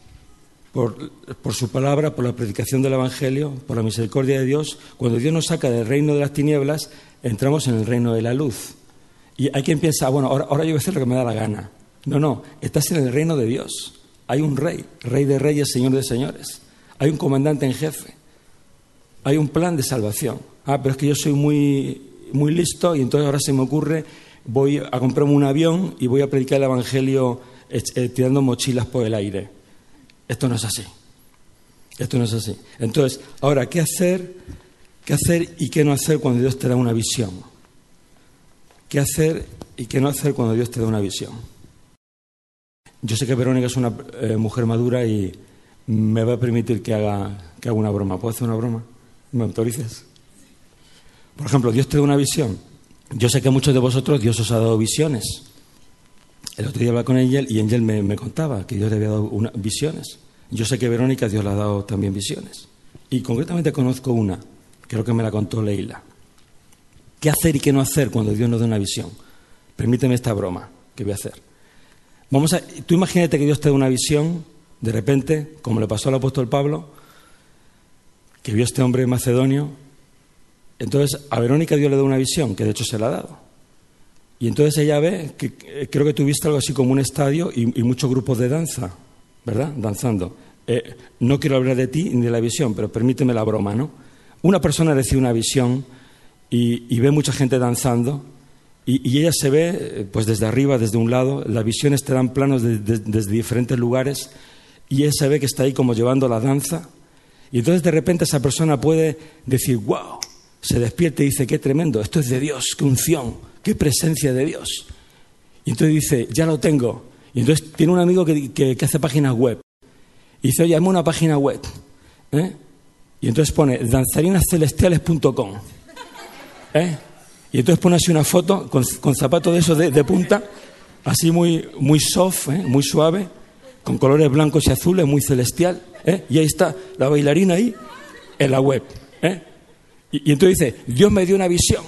A: por su palabra, por la predicación del Evangelio, por la misericordia de Dios, cuando Dios nos saca del reino de las tinieblas, entramos en el reino de la luz. Y hay quien piensa, bueno, ahora yo voy a hacer lo que me da la gana. No, estás en el reino de Dios. Hay un rey, rey de reyes, señor de señores. Hay un comandante en jefe. Hay un plan de salvación. Pero es que yo soy muy listo y entonces ahora se me ocurre, voy a comprarme un avión y voy a predicar el Evangelio tirando mochilas por el aire. Esto no es así. Entonces, ahora, ¿qué hacer y qué no hacer cuando Dios te da una visión? ¿Qué hacer y qué no hacer cuando Dios te da una visión? Yo sé que Verónica es una mujer madura y me va a permitir que haga una broma. ¿Puedo hacer una broma? ¿Me autorizas? Por ejemplo, Dios te da una visión. Yo sé que a muchos de vosotros Dios os ha dado visiones. El otro día hablaba con Angel y Angel me contaba que Dios le había dado visiones. Yo sé que Verónica Dios le ha dado también visiones. Y concretamente conozco una, creo que me la contó Leila. ¿Qué hacer y qué no hacer cuando Dios nos da una visión? Permíteme esta broma que voy a hacer. Tú imagínate que Dios te da una visión, de repente, como le pasó al apóstol Pablo, que vio a este hombre macedonio. Entonces, a Verónica Dios le da una visión, que de hecho se la ha dado. Y entonces ella ve, que creo que tuviste algo así como un estadio y muchos grupos de danza, ¿verdad? Danzando. No quiero hablar de ti ni de la visión, pero permíteme la broma, ¿no? Una persona recibe una visión y ve mucha gente danzando y ella se ve, pues desde arriba, desde un lado, las visiones te dan planos desde diferentes lugares y ella se ve que está ahí como llevando la danza. Y entonces de repente esa persona puede decir, ¡wow! Se despierta y dice, qué tremendo, esto es de Dios, qué unción, qué presencia de Dios. Y entonces dice, ya lo tengo. Y entonces tiene un amigo que hace páginas web. Y dice, oye, hazme una página web. Y entonces pone danzarinascelestiales.com. Y entonces pone así una foto con zapatos de esos de punta, así muy soft, muy suave, con colores blancos y azules, muy celestial. Y ahí está la bailarina ahí en la web. Y entonces dice, Dios me dio una visión.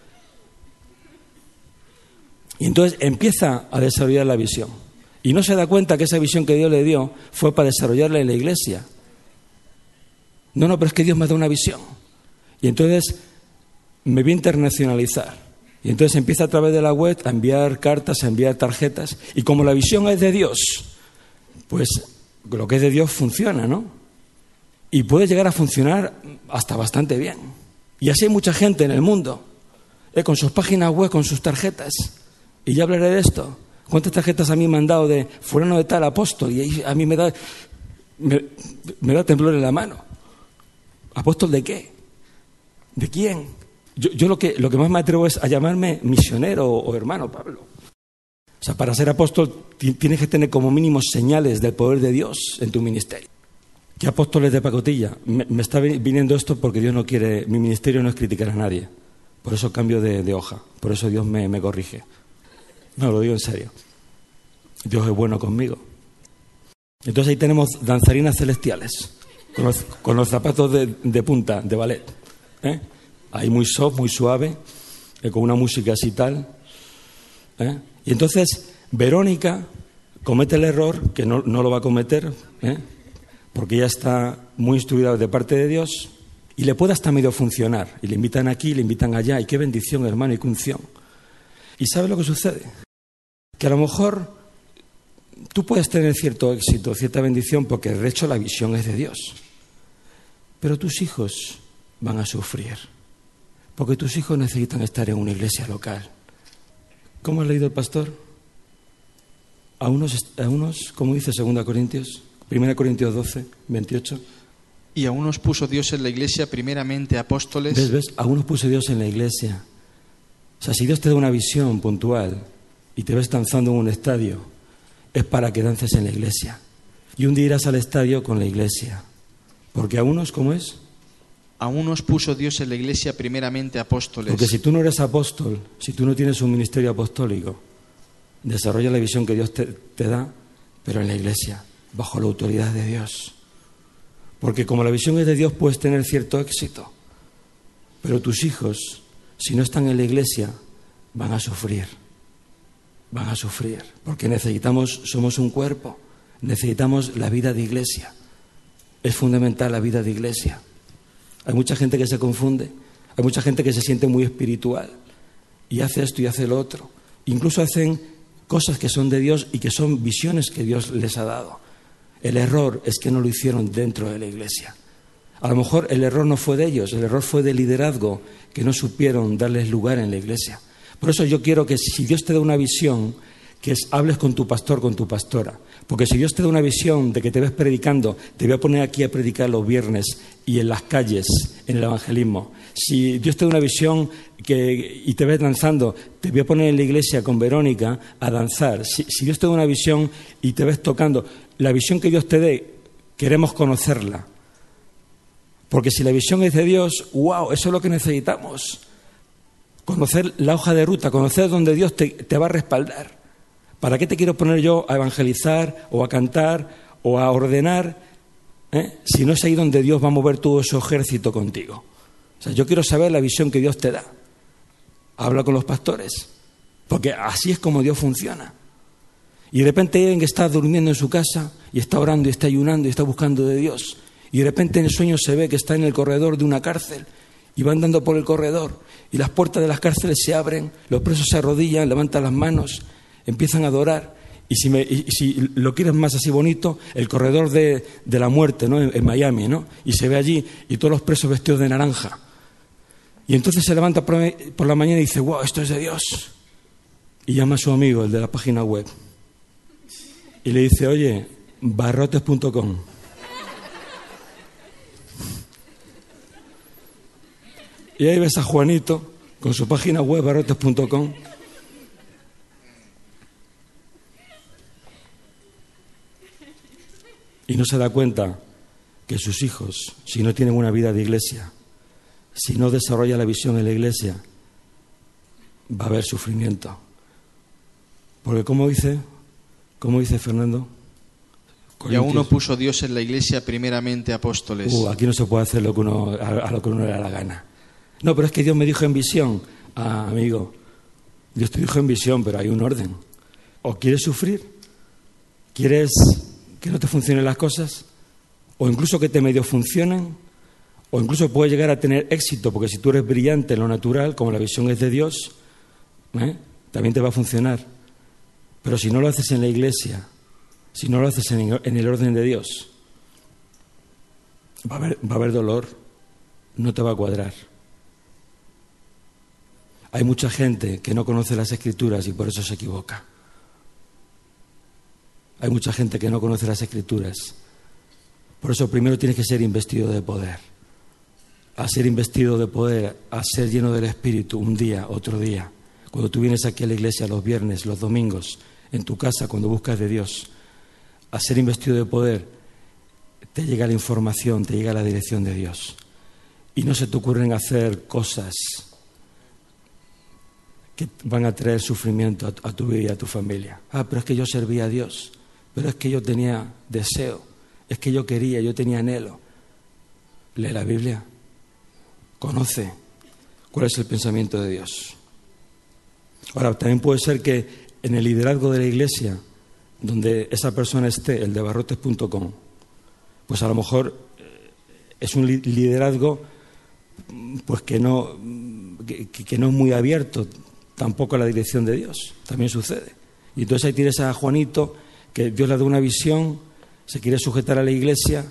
A: Y entonces empieza a desarrollar la visión. Y no se da cuenta que esa visión que Dios le dio fue para desarrollarla en la iglesia. No, pero es que Dios me da una visión. Y entonces me voy a internacionalizar. Y entonces empieza a través de la web a enviar cartas, a enviar tarjetas. Y como la visión es de Dios, pues lo que es de Dios funciona, ¿no? Y puede llegar a funcionar hasta bastante bien. Y así hay mucha gente en el mundo, con sus páginas web, con sus tarjetas. Y ya hablaré de esto. ¿Cuántas tarjetas a mí me han dado de fulano de tal apóstol? Y ahí a mí me da temblor en la mano. ¿Apóstol de qué? ¿De quién? Yo lo que más me atrevo es a llamarme misionero o hermano Pablo. O sea, para ser apóstol tienes que tener como mínimo señales del poder de Dios en tu ministerio. ¿Qué apóstoles de pacotilla? Me está viniendo esto porque Dios no quiere, mi ministerio no es criticar a nadie. Por eso cambio de hoja, por eso Dios me corrige. No, lo digo en serio. Dios es bueno conmigo. Entonces ahí tenemos danzarinas celestiales, con los zapatos de punta, de ballet. Ahí muy soft, muy suave, con una música así tal. Y entonces Verónica comete el error, que no lo va a cometer, porque ella está muy instruida de parte de Dios, y le puede hasta medio funcionar. Y le invitan aquí, le invitan allá, y qué bendición, hermano, y qué unción. ¿Y sabes lo que sucede? Que a lo mejor tú puedes tener cierto éxito, cierta bendición, porque de hecho la visión es de Dios. Pero tus hijos van a sufrir, porque tus hijos necesitan estar en una iglesia local. ¿Cómo ha leído el pastor? A unos, como dice 2 Corintios, 1 Corintios 12, 28.
B: Y a unos puso Dios en la iglesia primeramente apóstoles.
A: ¿Ves? A unos puso Dios en la iglesia. O sea, si Dios te da una visión puntual y te ves danzando en un estadio, es para que dances en la iglesia. Y un día irás al estadio con la iglesia. Porque a unos, ¿cómo es?
B: A unos puso Dios en la iglesia primeramente apóstoles.
A: Porque si tú no eres apóstol, si tú no tienes un ministerio apostólico, desarrolla la visión que Dios te da, pero en la iglesia, bajo la autoridad de Dios. Porque como la visión es de Dios, puedes tener cierto éxito. Pero tus hijos, si no están en la iglesia, van a sufrir. Van a sufrir. Porque somos un cuerpo. Necesitamos la vida de iglesia. Es fundamental la vida de iglesia. Hay mucha gente que se confunde. Hay mucha gente que se siente muy espiritual. Y hace esto y hace lo otro. Incluso hacen cosas que son de Dios y que son visiones que Dios les ha dado. El error es que no lo hicieron dentro de la iglesia. A lo mejor el error no fue de ellos, el error fue del liderazgo, que no supieron darles lugar en la iglesia. Por eso yo quiero que si Dios te da una visión, que hables con tu pastor, con tu pastora. Porque si Dios te da una visión de que te ves predicando, te voy a poner aquí a predicar los viernes y en las calles, en el evangelismo. Si Dios te da una visión y te ves danzando, te voy a poner en la iglesia con Verónica a danzar. Si Dios te da una visión y te ves tocando, la visión que Dios te dé, queremos conocerla. Porque si la visión es de Dios, ¡wow!, eso es lo que necesitamos. Conocer la hoja de ruta, conocer dónde Dios te va a respaldar. ¿Para qué te quiero poner yo a evangelizar o a cantar o a ordenar si no es ahí donde Dios va a mover todo su ejército contigo? O sea, yo quiero saber la visión que Dios te da. Habla con los pastores, porque así es como Dios funciona. Y de repente hay alguien que está durmiendo en su casa y está orando y está ayunando y está buscando de Dios. Y de repente en el sueño se ve que está en el corredor de una cárcel y va andando por el corredor y las puertas de las cárceles se abren, los presos se arrodillan, levantan las manos, empiezan a adorar. Y si lo quieres más así bonito, el corredor de la muerte, ¿no?, en Miami, ¿no? Y se ve allí y todos los presos vestidos de naranja. Y entonces se levanta por la mañana y dice, wow, esto es de Dios. Y llama a su amigo, el de la página web, y le dice, oye, barrotes.com. Y ahí ves a Juanito con su página web, barrotes.com. Y no se da cuenta que sus hijos, si no tienen una vida de iglesia, si no desarrolla la visión en la iglesia, va a haber sufrimiento. Porque ¿cómo dice Fernando?
B: Y a uno puso Dios en la iglesia primeramente apóstoles.
A: Aquí no se puede hacer a lo que uno le da la gana. No, pero es que Dios me dijo en visión. Amigo, Dios te dijo en visión, pero hay un orden. ¿O quieres sufrir? ¿Quieres que no te funcionen las cosas? ¿O incluso que te medio funcionen? ¿O incluso puedes llegar a tener éxito? Porque si tú eres brillante en lo natural, como la visión es de Dios, también te va a funcionar. Pero si no lo haces en la iglesia, si no lo haces en el orden de Dios, va a haber dolor, no te va a cuadrar. Hay mucha gente que no conoce las Escrituras y por eso se equivoca. Hay mucha gente que no conoce las Escrituras. Por eso primero tienes que ser investido de poder. A ser investido de poder, a ser lleno del Espíritu un día, otro día. Cuando tú vienes aquí a la iglesia los viernes, los domingos, en tu casa, cuando buscas de Dios, a ser investido de poder, te llega la información, te llega la dirección de Dios. Y no se te ocurren hacer cosas que van a traer sufrimiento a tu vida y a tu familia. Pero es que yo servía a Dios, pero es que yo tenía deseo, es que yo quería, yo tenía anhelo. Lee la Biblia, conoce cuál es el pensamiento de Dios. Ahora, también puede ser que en el liderazgo de la iglesia, donde esa persona esté, el de barrotes.com, pues a lo mejor es un liderazgo pues que no es muy abierto. tampoco a la dirección de Dios. También sucede. Y entonces ahí tienes a Juanito, que Dios le da una visión, se quiere sujetar a la iglesia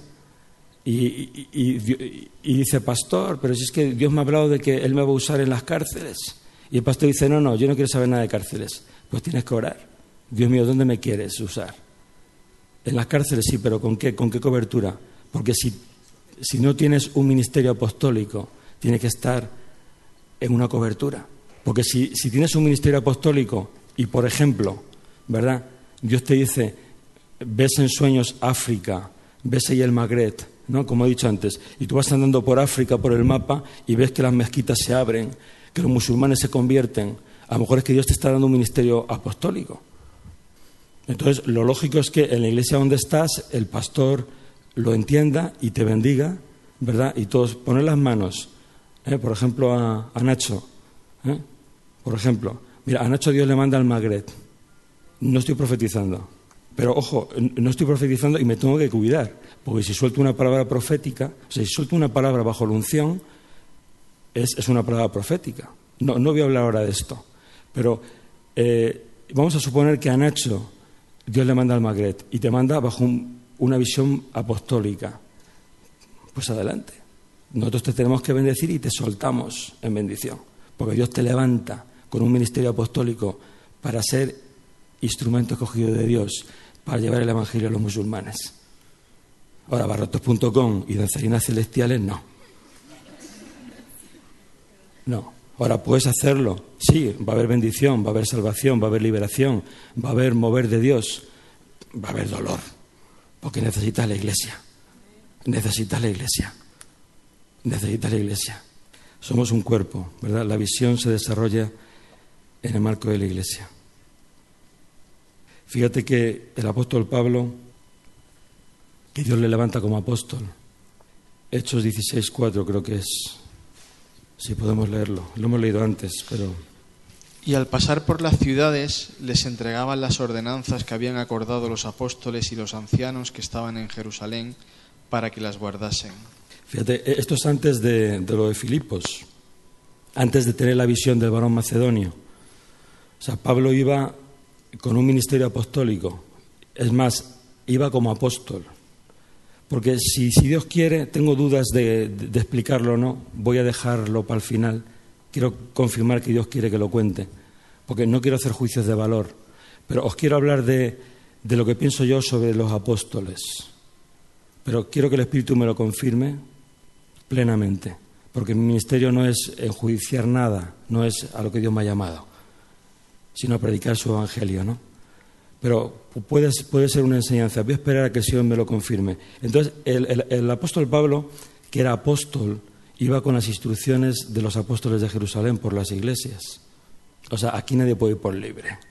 A: y dice, pastor, pero si es que Dios me ha hablado de que Él me va a usar en las cárceles. Y el pastor dice, no, yo no quiero saber nada de cárceles. Pues tienes que orar. Dios mío, ¿dónde me quieres usar? En las cárceles sí, pero ¿con qué cobertura? Porque si no tienes un ministerio apostólico, tienes que estar en una cobertura. Porque si tienes un ministerio apostólico y, por ejemplo, ¿verdad?, Dios te dice, ves en sueños África, ves ahí el Magreb, ¿no?, como he dicho antes, y tú vas andando por África, por el mapa, y ves que las mezquitas se abren, que los musulmanes se convierten, a lo mejor es que Dios te está dando un ministerio apostólico. Entonces, lo lógico es que en la iglesia donde estás, el pastor lo entienda y te bendiga, ¿verdad? Y todos poner las manos, por ejemplo, a Nacho, por ejemplo. Mira, a Nacho Dios le manda al Magreb. No estoy profetizando. Pero, ojo, no estoy profetizando y me tengo que cuidar. Porque si suelto una palabra profética, o sea, si suelto una palabra bajo la unción, es una palabra profética. No voy a hablar ahora de esto. Pero vamos a suponer que a Nacho Dios le manda al Magreb y te manda bajo una visión apostólica. Pues adelante. Nosotros te tenemos que bendecir y te soltamos en bendición. Porque Dios te levanta con un ministerio apostólico para ser instrumento escogido de Dios, para llevar el evangelio a los musulmanes. Ahora, barrotes.com y danzarinas celestiales, no. No. Ahora, ¿puedes hacerlo? Sí, va a haber bendición, va a haber salvación, va a haber liberación, va a haber mover de Dios, va a haber dolor, porque necesitas la iglesia. Necesitas la iglesia. Necesitas la iglesia. Somos un cuerpo, ¿verdad? La visión se desarrolla en el marco de la iglesia. Fíjate que el apóstol Pablo, que Dios le levanta como apóstol, Hechos 16:4 creo que es. Si podemos leerlo. Lo hemos leído antes, pero...
B: Y al pasar por las ciudades les entregaban las ordenanzas que habían acordado los apóstoles y los ancianos que estaban en Jerusalén para que las guardasen.
A: Fíjate, esto es antes de lo de Filipos, antes de tener la visión del varón macedonio. O sea, Pablo iba con un ministerio apostólico. Es más, iba como apóstol. Porque si Dios quiere, tengo dudas de explicarlo o no, voy a dejarlo para el final. Quiero confirmar que Dios quiere que lo cuente, porque no quiero hacer juicios de valor, pero os quiero hablar de lo que pienso yo sobre los apóstoles. Pero quiero que el Espíritu me lo confirme plenamente, porque mi ministerio no es enjuiciar nada, no es a lo que Dios me ha llamado, sino a predicar su evangelio, ¿no? Pero puede ser una enseñanza. Voy a esperar a que el Señor me lo confirme. Entonces, el apóstol Pablo, que era apóstol, iba con las instrucciones de los apóstoles de Jerusalén por las iglesias. O sea, aquí nadie puede ir por libre.